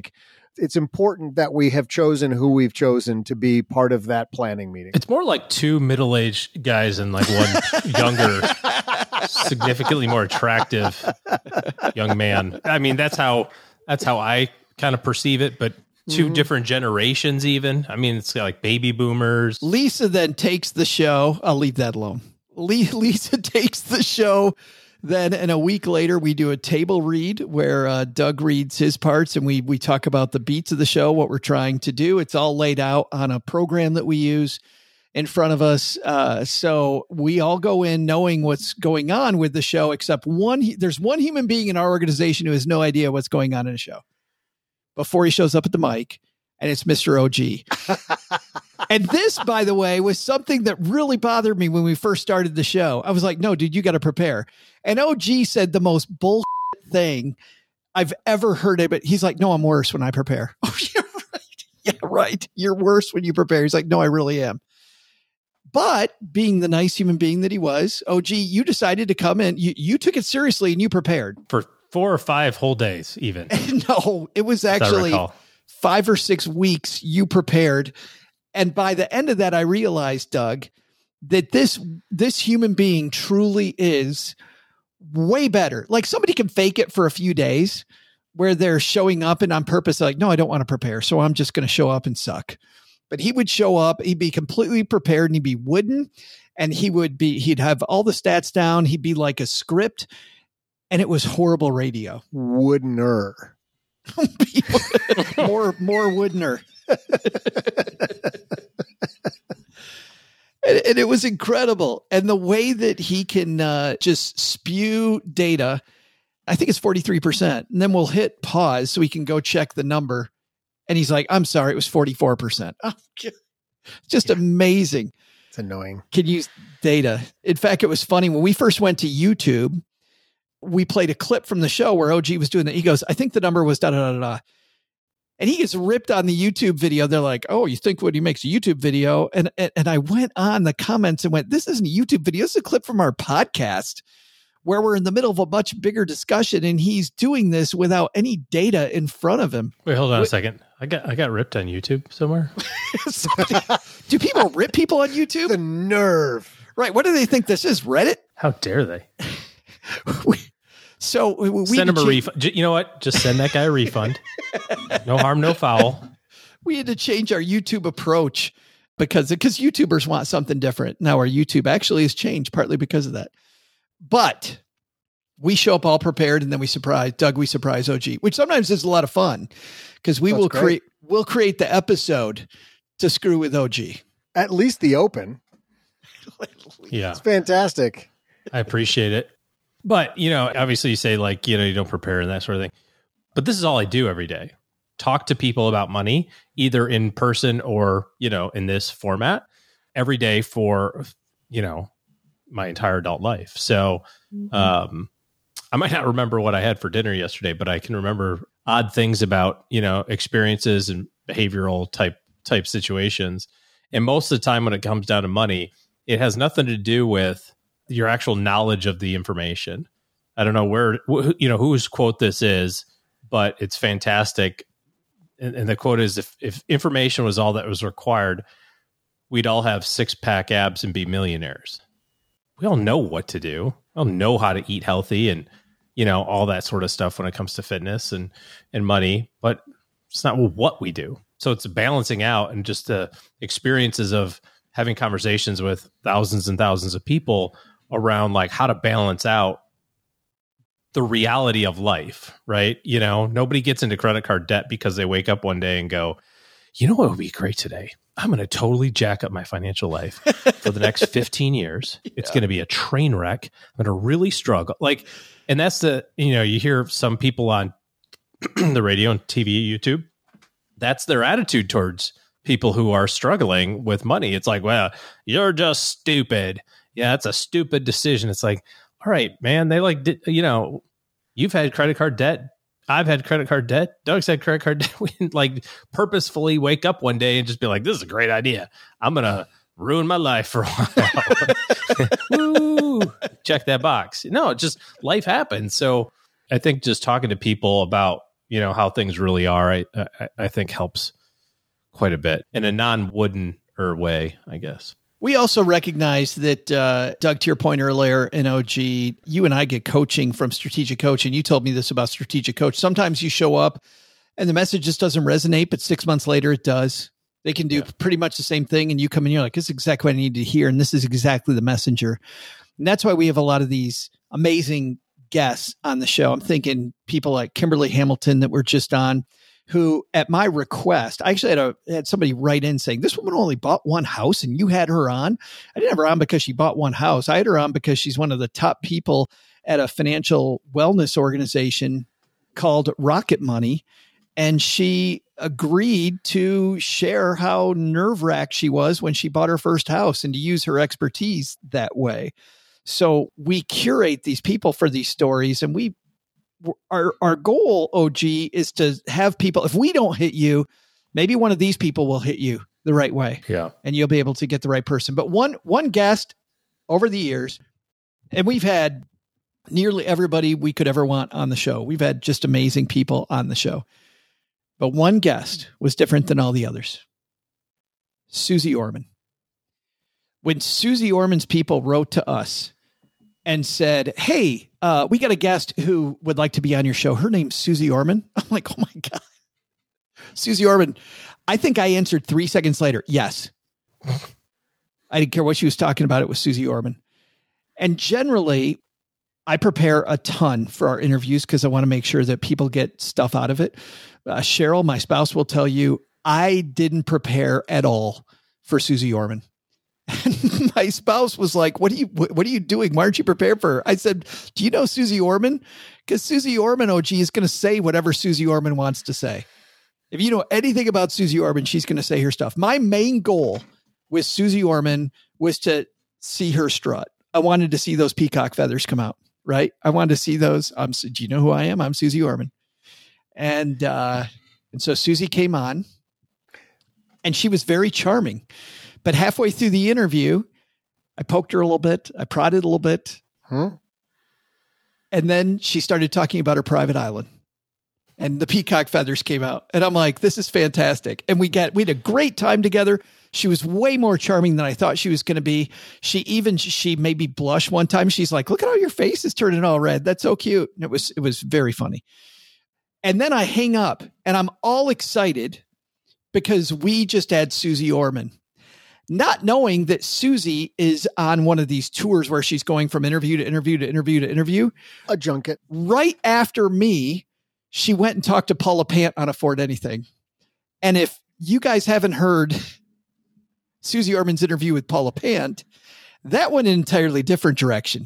it's important that we have chosen who we've chosen to be part of that planning meeting. It's more like two middle-aged guys and like one younger, significantly more attractive young man. I mean, that's how I kind of perceive it, but two different generations even. I mean, it's like baby boomers. Lisa then takes the show. I'll leave that alone. Lisa takes the show. Then, and a week later, we do a table read where Doug reads his parts and we talk about the beats of the show, what we're trying to do. It's all laid out on a program that we use in front of us. So we all go in knowing what's going on with the show, except there's one human being in our organization who has no idea what's going on in a show before he shows up at the mic, and it's Mr. OG. And this, by the way, was something that really bothered me when we first started the show. I was like, no, dude, you got to prepare. And OG said the most bullshit thing I've ever heard of it. He's like, no, I'm worse when I prepare. Oh, yeah, right. Yeah, right. You're worse when you prepare. He's like, no, I really am. But being the nice human being that he was, OG, you decided to come in. You took it seriously and you prepared. For 4 or 5 whole days, even. No, it was actually 5 or 6 weeks you prepared. And by the end of that, I realized, Doug, that this human being truly is way better. Like somebody can fake it for a few days where they're showing up and on purpose, like, no, I don't want to prepare. So I'm just going to show up and suck. But he would show up, he'd be completely prepared and he'd be wooden and he'd have all the stats down. He'd be like a script and it was horrible radio. Woodener. more woodener. And it was incredible. And the way that he can just spew data, I think it's 43%. And then we'll hit pause so we can go check the number. And he's like, I'm sorry, it was 44%. Oh, just amazing. It's annoying. Can use data. In fact, it was funny. When we first went to YouTube, we played a clip from the show where OG was doing that. He goes, I think the number was da-da-da-da-da. And he gets ripped on the YouTube video. They're like, oh, you think when he makes a YouTube video? And I went on the comments and went, this isn't a YouTube video. This is a clip from our podcast where we're in the middle of a much bigger discussion. And he's doing this without any data in front of him. Wait, hold on a second. I got ripped on YouTube somewhere. Do people rip people on YouTube? The nerve. Right. What do they think this is? Reddit? How dare they? So we send him a refund. You know what? Just send that guy a refund. No harm, no foul. We had to change our YouTube approach because YouTubers want something different. Now our YouTube actually has changed partly because of that. But we show up all prepared and then we surprise OG, which sometimes is a lot of fun because we'll create the episode to screw with OG. At least the open. Yeah. It's fantastic. I appreciate it. But, obviously you say like, you don't prepare and that sort of thing. But this is all I do every day. Talk to people about money, either in person or, in this format every day for, my entire adult life. So I might not remember what I had for dinner yesterday, but I can remember odd things about, experiences and behavioral type situations. And most of the time when it comes down to money, it has nothing to do with your actual knowledge of the information. I don't know whose quote this is, but it's fantastic. And the quote is, if information was all that was required, we'd all have 6-pack abs and be millionaires. We all know what to do. We all know how to eat healthy and, all that sort of stuff when it comes to fitness and money, but it's not what we do. So it's balancing out and just the experiences of having conversations with thousands and thousands of people around like how to balance out the reality of life, right? Nobody gets into credit card debt because they wake up one day and go, what would be great today? I'm going to totally jack up my financial life for the next 15 years. Yeah. It's going to be a train wreck. I'm going to really struggle. And that's you hear some people on the radio and TV, YouTube, that's their attitude towards people who are struggling with money. It's like, well, you're just stupid. Yeah, it's a stupid decision. It's like, all right, man, they you've had credit card debt. I've had credit card debt. Doug's had credit card debt. We didn't purposefully wake up one day and just be like, this is a great idea. I'm going to ruin my life for a while. Woo, check that box. No, just life happens. So I think just talking to people about, how things really are, I think helps quite a bit in a non-wooden way, I guess. We also recognize that, Doug, to your point earlier, in OG, you and I get coaching from Strategic Coach, and you told me this about Strategic Coach. Sometimes you show up and the message just doesn't resonate, but 6 months later it does. They can do pretty much the same thing, and you come in, you're like, this is exactly what I need to hear, and this is exactly the messenger. And that's why we have a lot of these amazing guests on the show. I'm thinking people like Kimberly Hamilton that were just on, who, at my request, I actually had somebody write in saying, this woman only bought one house and you had her on. I didn't have her on because she bought one house. I had her on because she's one of the top people at a financial wellness organization called Rocket Money. And she agreed to share how nerve-wracked she was when she bought her first house and to use her expertise that way. So we curate these people for these stories, and our goal, OG, is to have people, if we don't hit you, maybe one of these people will hit you the right way. Yeah. And you'll be able to get the right person. But one guest over the years, and we've had nearly everybody we could ever want on the show. We've had just amazing people on the show. But one guest was different than all the others. Susie Orman. When Susie Orman's people wrote to us and said, hey, we got a guest who would like to be on your show. Her name's Susie Orman. I'm like, oh my God. Susie Orman. I think I answered 3 seconds later, yes. I didn't care what she was talking about. It was Susie Orman. And generally, I prepare a ton for our interviews because I want to make sure that people get stuff out of it. Cheryl, my spouse, will tell you, I didn't prepare at all for Susie Orman. And my spouse was like, what are you doing? Why aren't you prepared for her? I said, do you know Susie Orman? Because Susie Orman, OG, is going to say whatever Susie Orman wants to say. If you know anything about Susie Orman, she's going to say her stuff. My main goal with Susie Orman was to see her strut. I wanted to see those peacock feathers come out, right? I wanted to see those. Do you know who I am? I'm Susie Orman. And so Susie came on, and she was very charming. But halfway through the interview, I poked her a little bit. I prodded a little bit. And then she started talking about her private island. And the peacock feathers came out. And I'm like, this is fantastic. And we had a great time together. She was way more charming than I thought she was going to be. She made me blush one time. She's like, look at how your face is turning all red. That's so cute. And it was very funny. And then I hang up and I'm all excited because we just had Susie Orman, not knowing that Susie is on one of these tours where she's going from interview to interview to interview to interview. A junket. Right after me, she went and talked to Paula Pant on Afford Anything. And if you guys haven't heard Susie Orman's interview with Paula Pant, that went in an entirely different direction.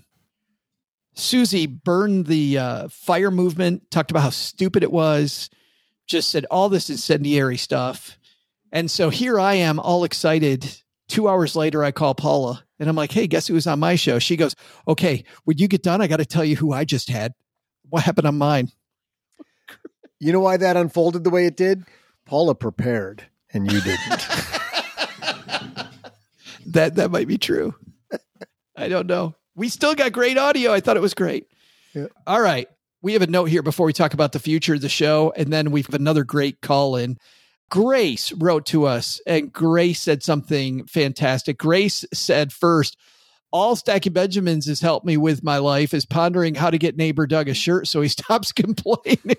Susie burned the fire movement, talked about how stupid it was, just said all this incendiary stuff. And so here I am all excited. 2 hours later, I call Paula and I'm like, hey, guess who was on my show? She goes, okay, when you get done, I got to tell you who I just had. What happened on mine? You know why that unfolded the way it did? Paula prepared and you didn't. That might be true. I don't know. We still got great audio. I thought it was great. Yeah. All right. We have a note here before we talk about the future of the show. And then we have another great call in. Grace wrote to us and Grace said something fantastic. Grace said, first, all Stacking Benjamins has helped me with my life is pondering how to get neighbor Doug a shirt so he stops complaining.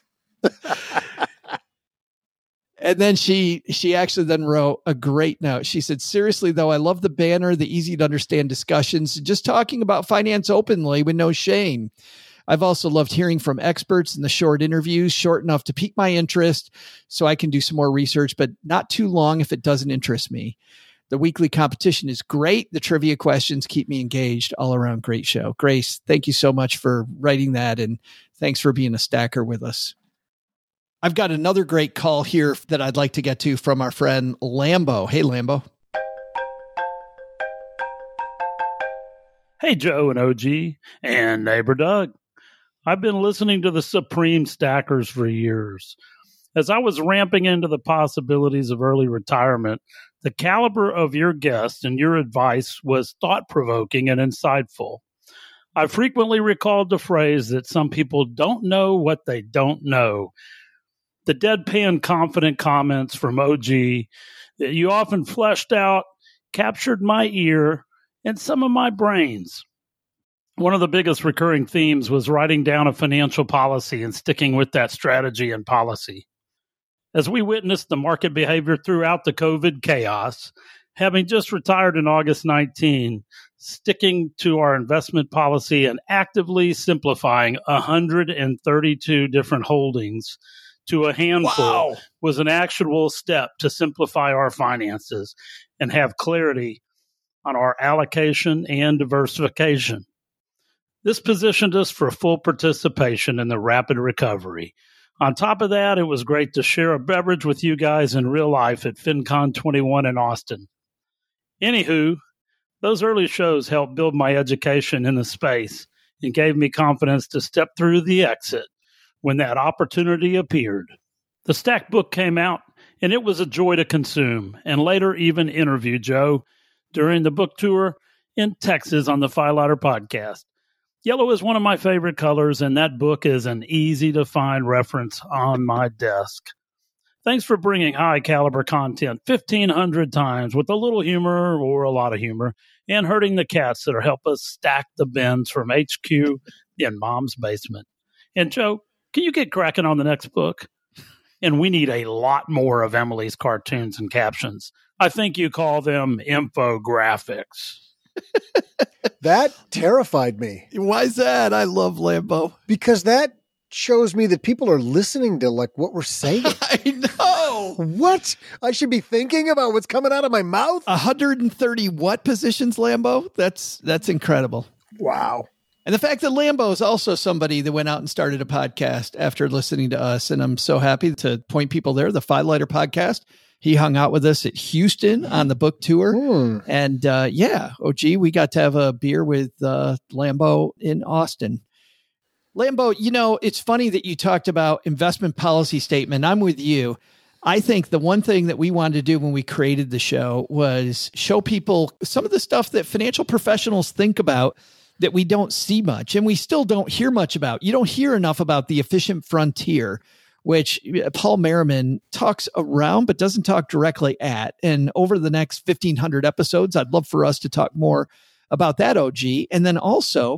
And then she actually then wrote a great note. She said, seriously, though, I love the banner, the easy to understand discussions, just talking about finance openly with no shame. I've also loved hearing from experts in the short interviews, short enough to pique my interest so I can do some more research, but not too long if it doesn't interest me. The weekly competition is great. The trivia questions keep me engaged. All around great show. Grace, thank you so much for writing that, and thanks for being a stacker with us. I've got another great call here that I'd like to get to from our friend Lambo. Hey, Lambo. Hey, Joe and OG and neighbor Doug. I've been listening to the Supreme Stackers for years. As I was ramping into the possibilities of early retirement, the caliber of your guests and your advice was thought-provoking and insightful. I frequently recalled the phrase that some people don't know what they don't know. The deadpan confident comments from OG that you often fleshed out captured my ear and some of my brains. One of the biggest recurring themes was writing down a financial policy and sticking with that strategy and policy. As we witnessed the market behavior throughout the COVID chaos, having just retired in August 19, sticking to our investment policy and actively simplifying 132 different holdings to a handful was an actionable step to simplify our finances and have clarity on our allocation and diversification. This positioned us for full participation in the rapid recovery. On top of that, it was great to share a beverage with you guys in real life at FinCon 21 in Austin. Anywho, those early shows helped build my education in the space and gave me confidence to step through the exit when that opportunity appeared. The Stack book came out, and it was a joy to consume, and later even interview Joe during the book tour in Texas on the Fighter podcast. Yellow is one of my favorite colors, and that book is an easy-to-find reference on my desk. Thanks for bringing high-caliber content 1,500 times with a little humor or a lot of humor, and herding the cats that help us stack the bins from HQ in Mom's basement. And Joe, can you get cracking on the next book? And we need a lot more of Emily's cartoons and captions. I think you call them infographics. That terrified me. Why is that? I love Lambo. Because that shows me that people are listening to like what we're saying. I know. What? I should be thinking about what's coming out of my mouth? 130 what positions, Lambo? That's incredible. Wow. And the fact that Lambo is also somebody that went out and started a podcast after listening to us. And I'm so happy to point people there, the Fighter podcast. He hung out with us at Houston on the book tour. And OG, we got to have a beer with Lambo in Austin. Lambo, you know, it's funny that you talked about investment policy statement. I'm with you. I think the one thing that we wanted to do when we created the show was show people some of the stuff that financial professionals think about that we don't see much and we still don't hear much about. You don't hear enough about the efficient frontier, which Paul Merriman talks around but doesn't talk directly at. And over the next 1,500 episodes, I'd love for us to talk more about that, OG. And then also,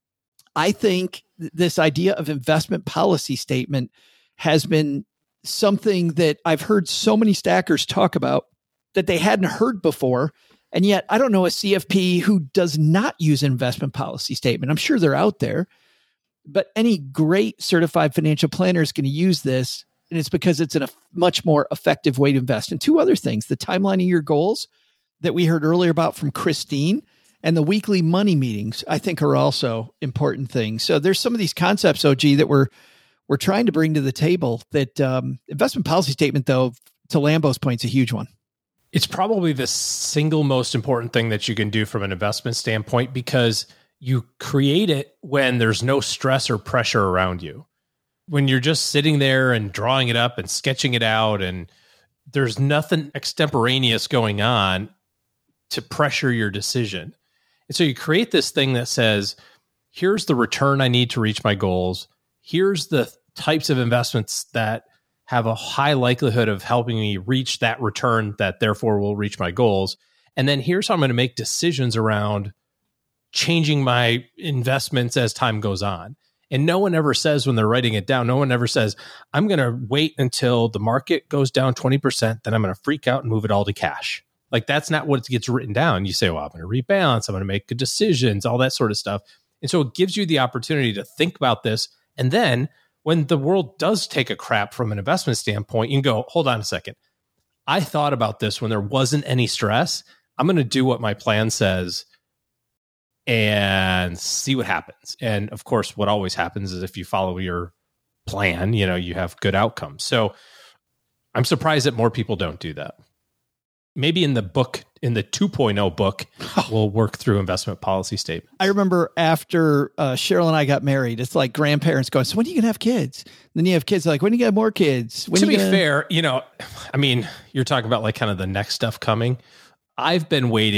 I think this idea of investment policy statement has been something that I've heard so many stackers talk about that they hadn't heard before. And yet I don't know a CFP who does not use investment policy statement. I'm sure they're out there, but any great certified financial planner is going to use this. And it's because it's a much more effective way to invest. And two other things, the timeline of your goals that we heard earlier about from Christine and the weekly money meetings, I think are also important things. So there's some of these concepts, OG, that we're trying to bring to the table that investment policy statement, though, to Lambo's point, is a huge one. It's probably the single most important thing that you can do from an investment standpoint because you create it when there's no stress or pressure around you. When you're just sitting there and drawing it up and sketching it out and there's nothing extemporaneous going on to pressure your decision. And so you create this thing that says, here's the return I need to reach my goals. Here's the types of investments that have a high likelihood of helping me reach that return that therefore will reach my goals. And then here's how I'm going to make decisions around changing my investments as time goes on. And no one ever says when they're writing it down, no one ever says, I'm going to wait until the market goes down 20%, then I'm going to freak out and move it all to cash. Like that's not what gets written down. You say, well, I'm going to rebalance, I'm going to make good decisions, all that sort of stuff. And so it gives you the opportunity to think about this. And then when the world does take a crap from an investment standpoint, you can go, hold on a second. I thought about this when there wasn't any stress. I'm going to do what my plan says and see what happens. And of course, what always happens is if you follow your plan, you know, you have good outcomes. So I'm surprised that more people don't do that. Maybe in the book, in the 2.0 book, we'll work through investment policy statement. I remember after Cheryl and I got married, it's like grandparents going, so when are you going to have kids? And then you have kids like, when are you going to have more kids? When to be fair, you know, I mean, you're talking about like kind of the next stuff coming. I've been waiting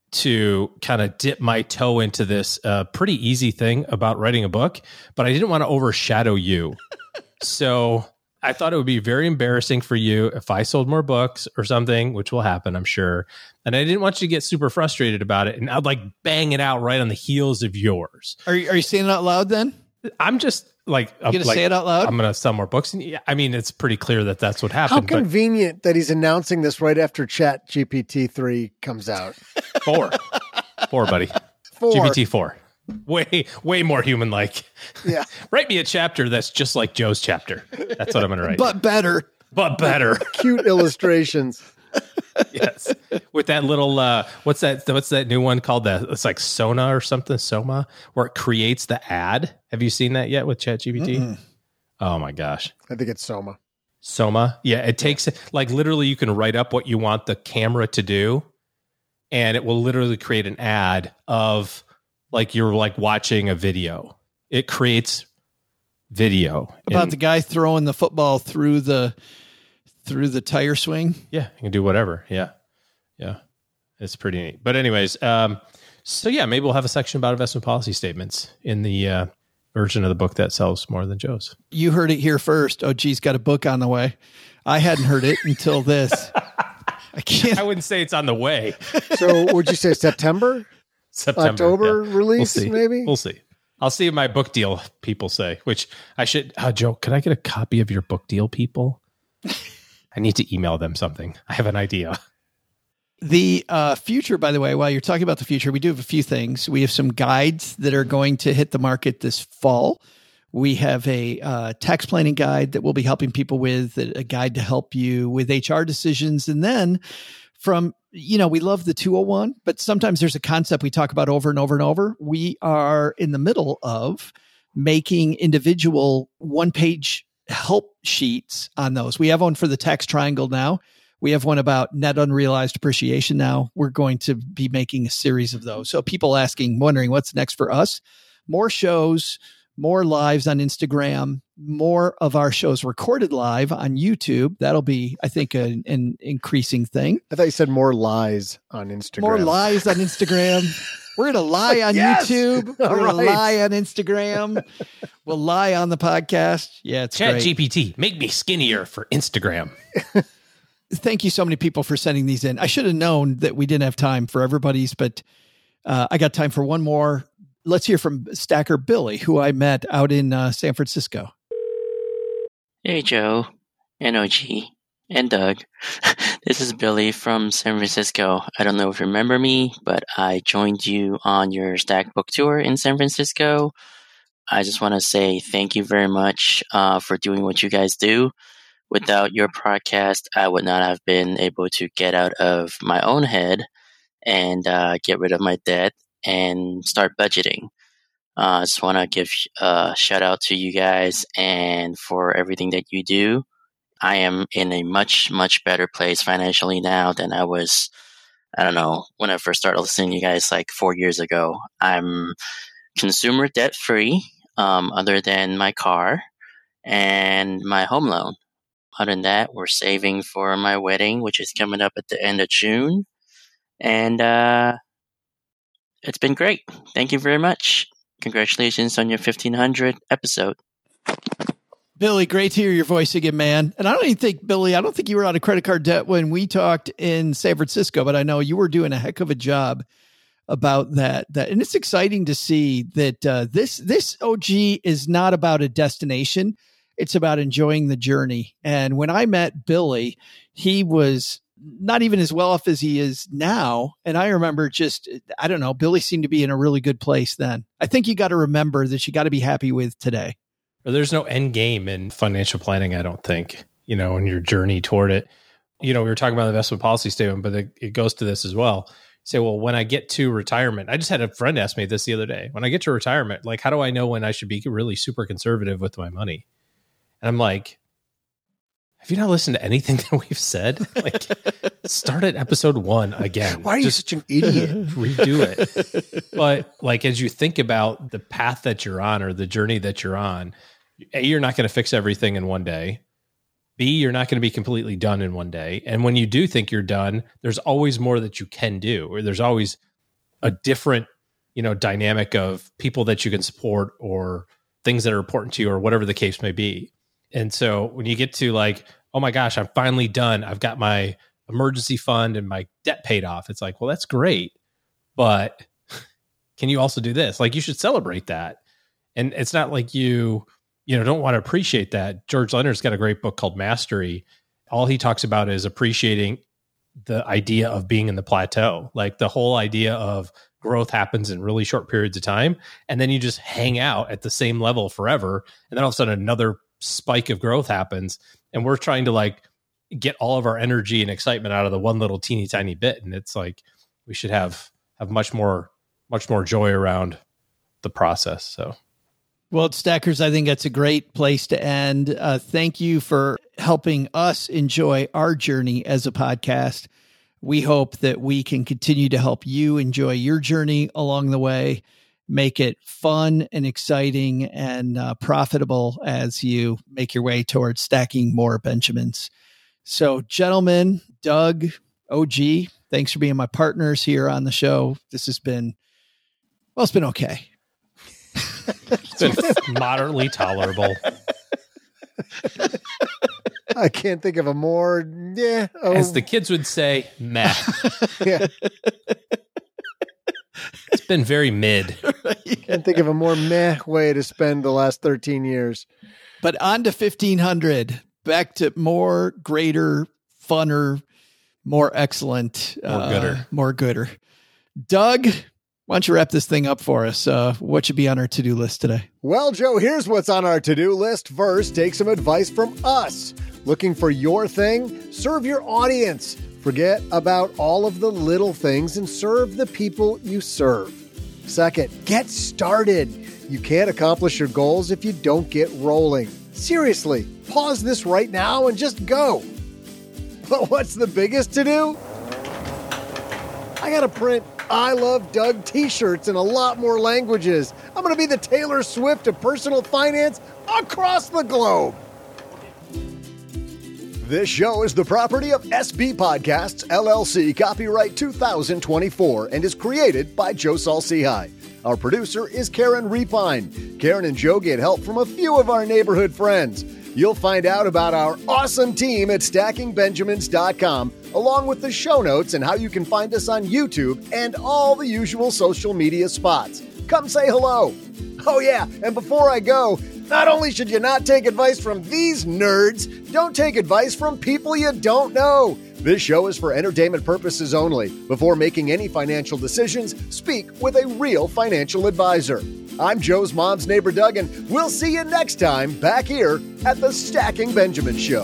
to kind of dip my toe into this pretty easy thing about writing a book, but I didn't want to overshadow you. So I thought it would be very embarrassing for you if I sold more books or something, which will happen, I'm sure. And I didn't want you to get super frustrated about it. And I'd like bang it out right on the heels of yours. Are you saying it out loud then? I'm just like, you going to say it out loud? I'm going to sell more books. And I mean, it's pretty clear that that's what happened. How convenient that he's announcing this right after Chat GPT 3 comes out. 4, buddy. 4. GPT 4. Way more human-like. Yeah. Write me a chapter that's just like Joe's chapter. That's what I'm going to write. But better. Cute illustrations. Yes. With that little, what's that new one called? It's like Sona or something, Soma, where it creates the ad. Have you seen that yet with ChatGPT? Mm-mm. Oh my gosh. I think it's Soma. Soma. Yeah. It takes like literally you can write up what you want the camera to do, and it will literally create an ad of like you're like watching a video. It creates video about the guy throwing the football through the tire swing. Yeah, you can do whatever. Yeah. It's pretty neat. But anyways, so yeah, maybe we'll have a section about investment policy statements in the version of the book that sells more than Joe's. You heard it here first. OG's got a book on the way. I hadn't heard it until this. I wouldn't say it's on the way. So would you say September, October release? Maybe we'll see. I'll see what my book deal people say, which I should, Joe, could I get a copy of your book deal people? I need to email them something. I have an idea. The future, by the way, while you're talking about the future, we do have a few things. We have some guides that are going to hit the market this fall. We have a tax planning guide that we'll be helping people with, a guide to help you with HR decisions. And then we love the 201, but sometimes there's a concept we talk about over and over and over. We are in the middle of making individual one-page help sheets on those. We have one for the tax triangle now. We have one about net unrealized appreciation now. We're going to be making a series of those. So people wondering what's next for us. More shows, more lives on Instagram, more of our shows recorded live on YouTube. That'll be, I think, an increasing thing. I thought you said more lies on Instagram. More lies on Instagram. We're going to lie on YouTube. We're going to lie on Instagram. We'll lie on the podcast. Yeah, it's great. ChatGPT, make me skinnier for Instagram. Thank you so many people for sending these in. I should have known that we didn't have time for everybody's, but I got time for one more. Let's hear from Stacker Billy, who I met out in San Francisco. Hey, Joe, NOG, and Doug. This is Billy from San Francisco. I don't know if you remember me, but I joined you on your Stack Book Tour in San Francisco. I just want to say thank you very much for doing what you guys do. Without your podcast, I would not have been able to get out of my own head and get rid of my debt and start budgeting. I just want to give a shout out to you guys and for everything that you do. I am in a much, much better place financially now than I was, I don't know, when I first started listening to you guys like 4 years ago. I'm consumer debt free, other than my car and my home loan. Other than that, we're saving for my wedding, which is coming up at the end of June. And it's been great. Thank you very much. Congratulations on your 1500th episode. Billy, great to hear your voice again, man. And I don't think you were out of credit card debt when we talked in San Francisco, but I know you were doing a heck of a job about that. And it's exciting to see that this OG is not about a destination. It's about enjoying the journey. And when I met Billy, he was not even as well off as he is now. And I remember Billy seemed to be in a really good place then. I think you got to remember that you got to be happy with today. There's no end game in financial planning, I don't think, in your journey toward it. We were talking about the investment policy statement, but it goes to this as well. You say, well, when I get to retirement, I just had a friend ask me this the other day. When I get to retirement, like, how do I know when I should be really super conservative with my money? And I'm like, have you not listened to anything that we've said? Like, start at episode 1 again. Why are you such an idiot? Redo it. But like, as you think about the path that you're on or the journey that you're on, A, you're not going to fix everything in one day. B, you're not going to be completely done in one day. And when you do think you're done, there's always more that you can do, or there's always a different, dynamic of people that you can support or things that are important to you or whatever the case may be. And so when you get to like, oh my gosh, I'm finally done. I've got my emergency fund and my debt paid off. It's like, well, that's great, but can you also do this? Like, you should celebrate that. And it's not like you don't want to appreciate that. George Leonard's got a great book called Mastery. All he talks about is appreciating the idea of being in the plateau. Like, the whole idea of growth happens in really short periods of time. And then you just hang out at the same level forever. And then all of a sudden another spike of growth happens. And we're trying to like get all of our energy and excitement out of the one little teeny tiny bit. And it's like, we should have much more joy around the process. So, well, Stackers, I think that's a great place to end. Thank you for helping us enjoy our journey as a podcast. We hope that we can continue to help you enjoy your journey along the way, make it fun and exciting and profitable as you make your way towards stacking more Benjamins. So, gentlemen, Doug, OG, thanks for being my partners here on the show. This has been, well, it's been okay. It's been moderately tolerable. I can't think of a more, as the kids would say, meh. Yeah. It's been very mid. Can't think of a more meh way to spend the last 13 years. But on to 1500, back to more, greater, funner, more excellent, more gooder. Doug, why don't you wrap this thing up for us? What should be on our to-do list today? Well, Joe, here's what's on our to-do list. First, take some advice from us. Looking for your thing? Serve your audience. Forget about all of the little things and serve the people you serve. Second, get started. You can't accomplish your goals if you don't get rolling. Seriously, pause this right now and just go. But what's the biggest to-do? I gotta print I Love Doug t-shirts in a lot more languages. I'm gonna be the Taylor Swift of personal finance across the globe. This show is the property of SB Podcasts, LLC, copyright 2024, and is created by Joe Saul-Sehy. Our producer is Karen Repine. Karen and Joe get help from a few of our neighborhood friends. You'll find out about our awesome team at stackingbenjamins.com, along with the show notes and how you can find us on YouTube and all the usual social media spots. Come say hello. Oh yeah, and before I go, not only should you not take advice from these nerds, don't take advice from people you don't know. This show is for entertainment purposes only. Before making any financial decisions, speak with a real financial advisor. I'm Joe's mom's neighbor, Doug, and we'll see you next time back here at the Stacking Benjamin Show.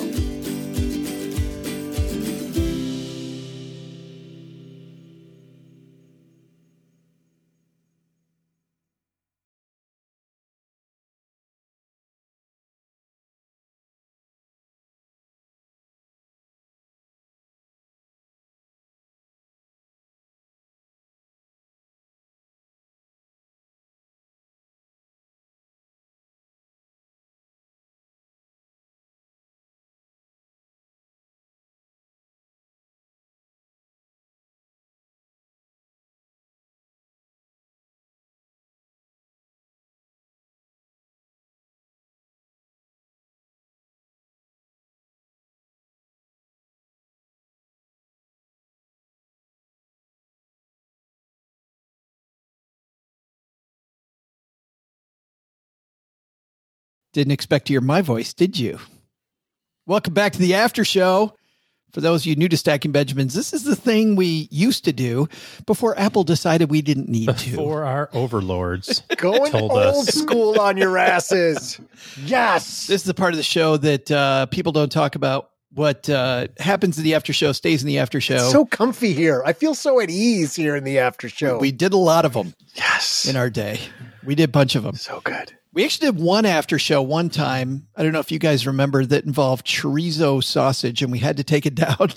Didn't expect to hear my voice, did you? Welcome back to the after show. For those of you new to Stacking Benjamins, this is the thing we used to do before Apple decided we didn't need to. Before our overlords going told old us. school on your asses. Yes. This is the part of the show that people don't talk about. What happens in the after show stays in the after show. It's so comfy here. I feel so at ease here in the after show. We did a lot of them. Yes. In our day. We did a bunch of them. So good. We actually did one after show one time. I don't know if you guys remember, that involved chorizo sausage, and we had to take it down.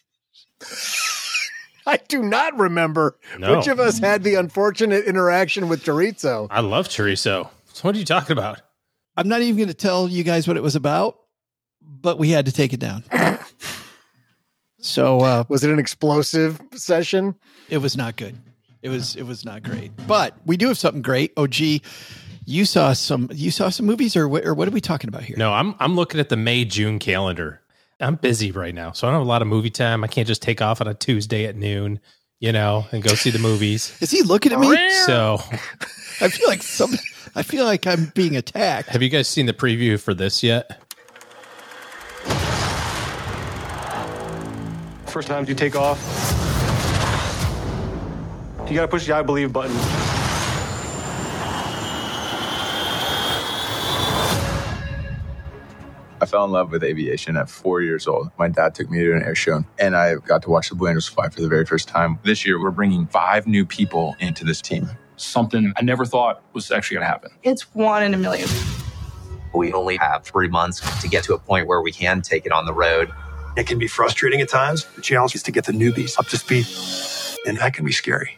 I do not remember No. which of us had the unfortunate interaction with chorizo. I love chorizo. So what are you talking about? I'm not even going to tell you guys what it was about, but we had to take it down. So was it an explosive session? It was not good. It was not great. But we do have something great. OG, you saw some movies, or what are we talking about here? No, I'm looking at the May-June calendar. I'm busy right now, so I don't have a lot of movie time. I can't just take off on a Tuesday at noon, and go see the movies. Is he looking at me? So I feel like I'm being attacked. Have you guys seen the preview for this yet? First time you take off, you gotta push the I believe button. I fell in love with aviation at 4 years old. My dad took me to an air show, and I got to watch the Blue Angels fly for the very first time. This year, we're bringing 5 new people into this team. Something I never thought was actually going to happen. It's 1 in a million. We only have 3 months to get to a point where we can take it on the road. It can be frustrating at times. The challenge is to get the newbies up to speed, and that can be scary.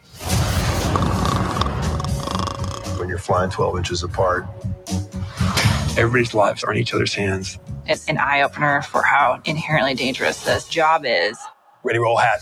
When you're flying 12 inches apart, everybody's lives are in each other's hands. It's an eye-opener for how inherently dangerous this job is. Ready, roll, hat.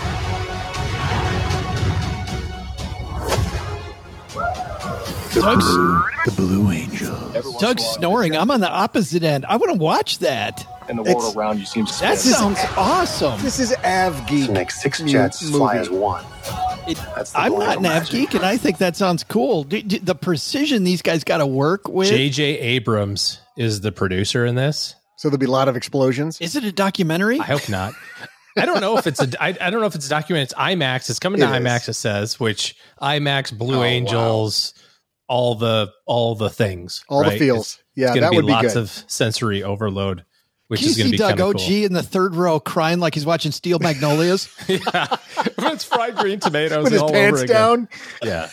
The Blue Angel. Doug's snoring. I'm on the opposite end. I want to watch that. And the world around you seems to That sounds awesome. This is AvGeek. Make 6 jets fly as one. I'm not an AvGeek, and I think that sounds cool. The precision these guys got to work with. J.J. Abrams is the producer in this. So there'll be a lot of explosions. Is it a documentary? I hope not. I don't know if it's I don't know if it's documented. It's IMAX. It's coming to IMAX. It says, which IMAX, Blue Angels, all the things, all the feels. Yeah, that would be lots good. of sensory overload, which Can is going to be Doug kind of OG cool. in the third row crying like he's watching Steel Magnolias? Yeah, it's fried green tomatoes with his all pants over again. down. Yeah,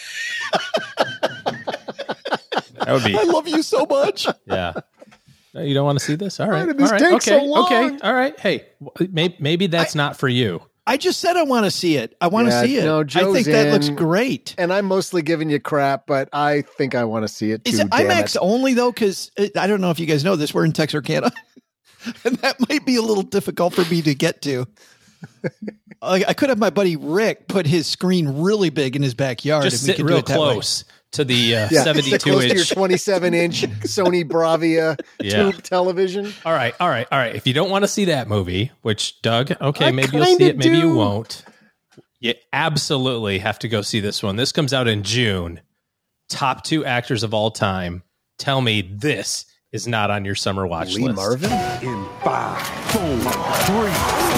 that would be. I love you so much. Yeah. No, you don't want to see this? All right. Why did this all right. take Okay. so long? Okay. All right. Hey, maybe that's not for you. I just said I want to see it. I want to see it. No, I Joe's think that looks in, great. And I'm mostly giving you crap, but I think I want to see it too. Is it damn IMAX it. only, though? Because I don't know if you guys know this. We're in Texarkana. And that might be a little difficult for me to get to. I could have my buddy Rick put his screen really big in his backyard. Just if we sit could real do it that way. close to the Sit 72 close to your inch. 27-inch Sony Bravia Yeah. tube television. All right. If you don't want to see that movie, which Doug, okay, I maybe you'll see kinda it, maybe you do. won't. You absolutely have to go see this one. This comes out in June. Top 2 actors of all time. Tell me this is not on your summer watch Lee list. Marvin? In 5, 4,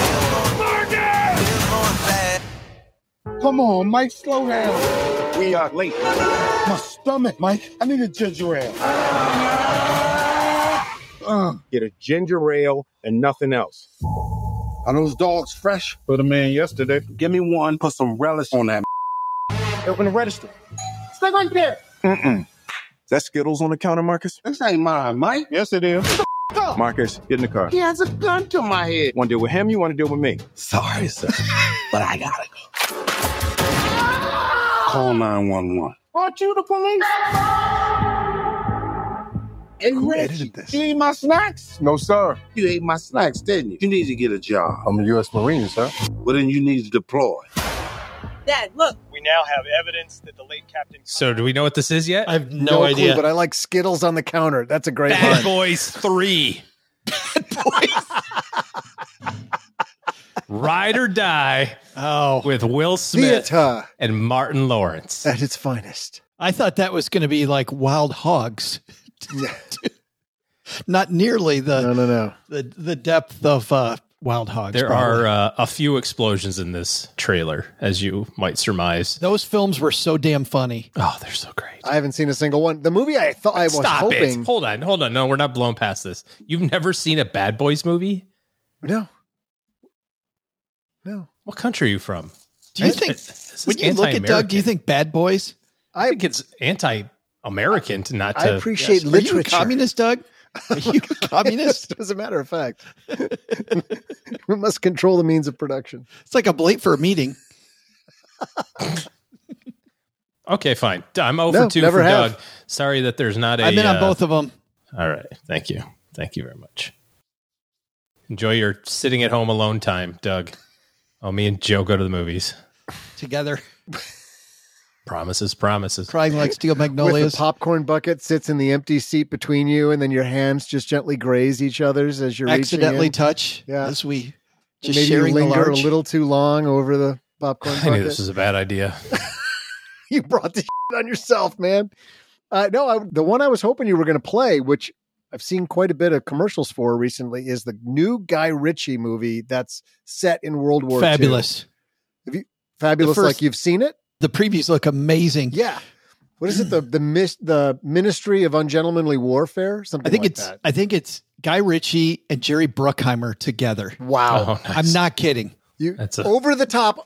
3. Come on, Mike, slow down. We are late. My stomach, Mike. I need a ginger ale. Get a ginger ale and nothing else. Are those dogs fresh? Put them in yesterday. Give me one. Put some relish on that. Open the register. Stay right there. Is that Skittles on the counter, Marcus? This ain't mine, Mike. Yes, it is. Marcus, get in the car. He has a gun to my head. Want to deal with him? You want to deal with me? Sorry, sir, but I gotta go. Call 911. Aren't you the police? Hey, Reggie, you ate my snacks? No, sir. You ate my snacks, didn't you? You need to get a job. I'm a U.S. Marine, sir. Well, then you need to deploy. Dad, look. We now have evidence that the late Captain... So do we know what this is yet? I have no idea. Clue, but I like Skittles on the counter. That's a great Bad line. Boys 3. Bad Boys. Ride or Die with Will Smith Theater. and Martin Lawrence. At its finest. I thought that was going to be like Wild Hogs. Not nearly the the depth of Wild Hogs. There probably. are a few explosions in this trailer, as you might surmise. Those films were so damn funny. Oh, they're so great. I haven't seen a single one. The movie I thought I was Stop hoping. it. Hold on. No, we're not blown past this. You've never seen a Bad Boys movie? No. What country are you from? Do you think, when you look at Doug, do you think Bad Boys? I think it's anti-American to not to... I appreciate literature. Are you a communist, Doug? Are you a communist? As a matter of fact. We must control the means of production. It's like I'm late for a meeting. Okay, fine. I'm 0 for 2 for Doug. Sorry that there's not a... I've been on both of them. All right. Thank you. Thank you very much. Enjoy your sitting at home alone time, Doug. Oh, me and Joe go to the movies. Together. Promises. Crying like steel With magnolias. the popcorn bucket sits in the empty seat between you, and then your hands just gently graze each other's as you're Accidentally reaching in. touch. Yeah. As we And just maybe you sharing the linger a large. little too long over the popcorn bucket. I knew this was a bad idea. You brought this on yourself, man. The one I was hoping you were going to play, which I've seen quite a bit of commercials for recently, is the new Guy Ritchie movie that's set in World War Fabulous. II. Fabulous, The first- like you've seen it? The previews look amazing. Yeah. What is it? The Ministry of Ungentlemanly Warfare? Something like that. I think it's Guy Ritchie and Jerry Bruckheimer together. Wow. Oh, nice. I'm not kidding. Over the top.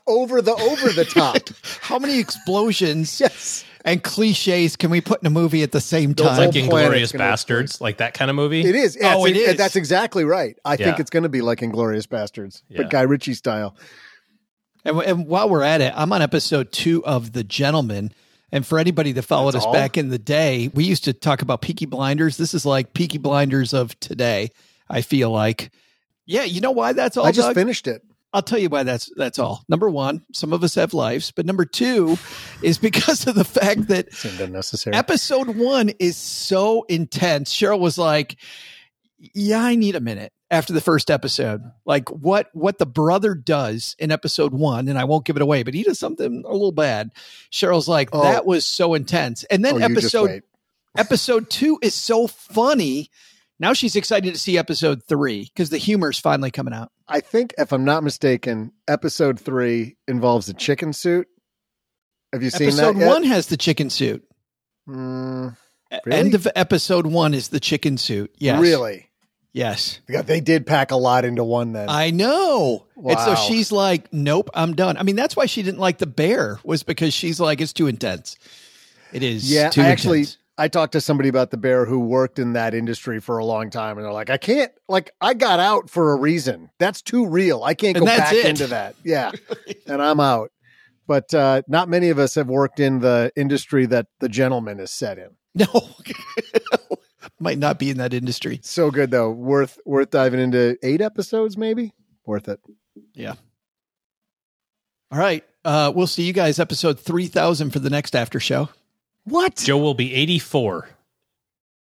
How many explosions yes. and cliches can we put in a movie at the same time? Like Inglourious Bastards, like that kind of movie. It is. Oh, it is. That's exactly right. I think Yeah. it's going to be like Inglourious Bastards, Yeah. but Guy Ritchie style. And while we're at it, I'm on episode 2 of The Gentleman. And for anybody that followed us back in the day, we used to talk about Peaky Blinders. This is like Peaky Blinders of today, I feel like. Yeah, you know why that's all, I just Doug? finished it. I'll tell you why that's all. Number 1, some of us have lives, but number 2 is because of the fact that Seemed unnecessary. episode 1 is so intense. Cheryl was like, yeah, I need a minute after the first episode. Like what the brother does in episode 1, and I won't give it away, but he does something a little bad. Cheryl's like, that was so intense. And then you just wait. episode 2 is so funny. Now she's excited to see episode 3 because the humor's finally coming out. I think, if I'm not mistaken, episode 3 involves a chicken suit. Have you seen Episode that yet? 1 has the chicken suit. Really? End of episode 1 is the chicken suit. Yes. Really? Yes. Yeah, they did pack a lot into one then. I know. And so Wow. she's like, nope, I'm done. I mean, that's why she didn't like The Bear, was because she's like, it's too intense. It is too intense. I talked to somebody about The Bear who worked in that industry for a long time, and they're like, I got out for a reason. That's too real. I can't go And that's back it. into that. Yeah. And I'm out. But not many of us have worked in the industry that The Gentleman is set in. No. Might not be in that industry. So good though. Worth diving into 8 episodes, maybe. Worth it. Yeah. All right. We'll see you guys episode 3000 for the next after show. What? Joe will be 84.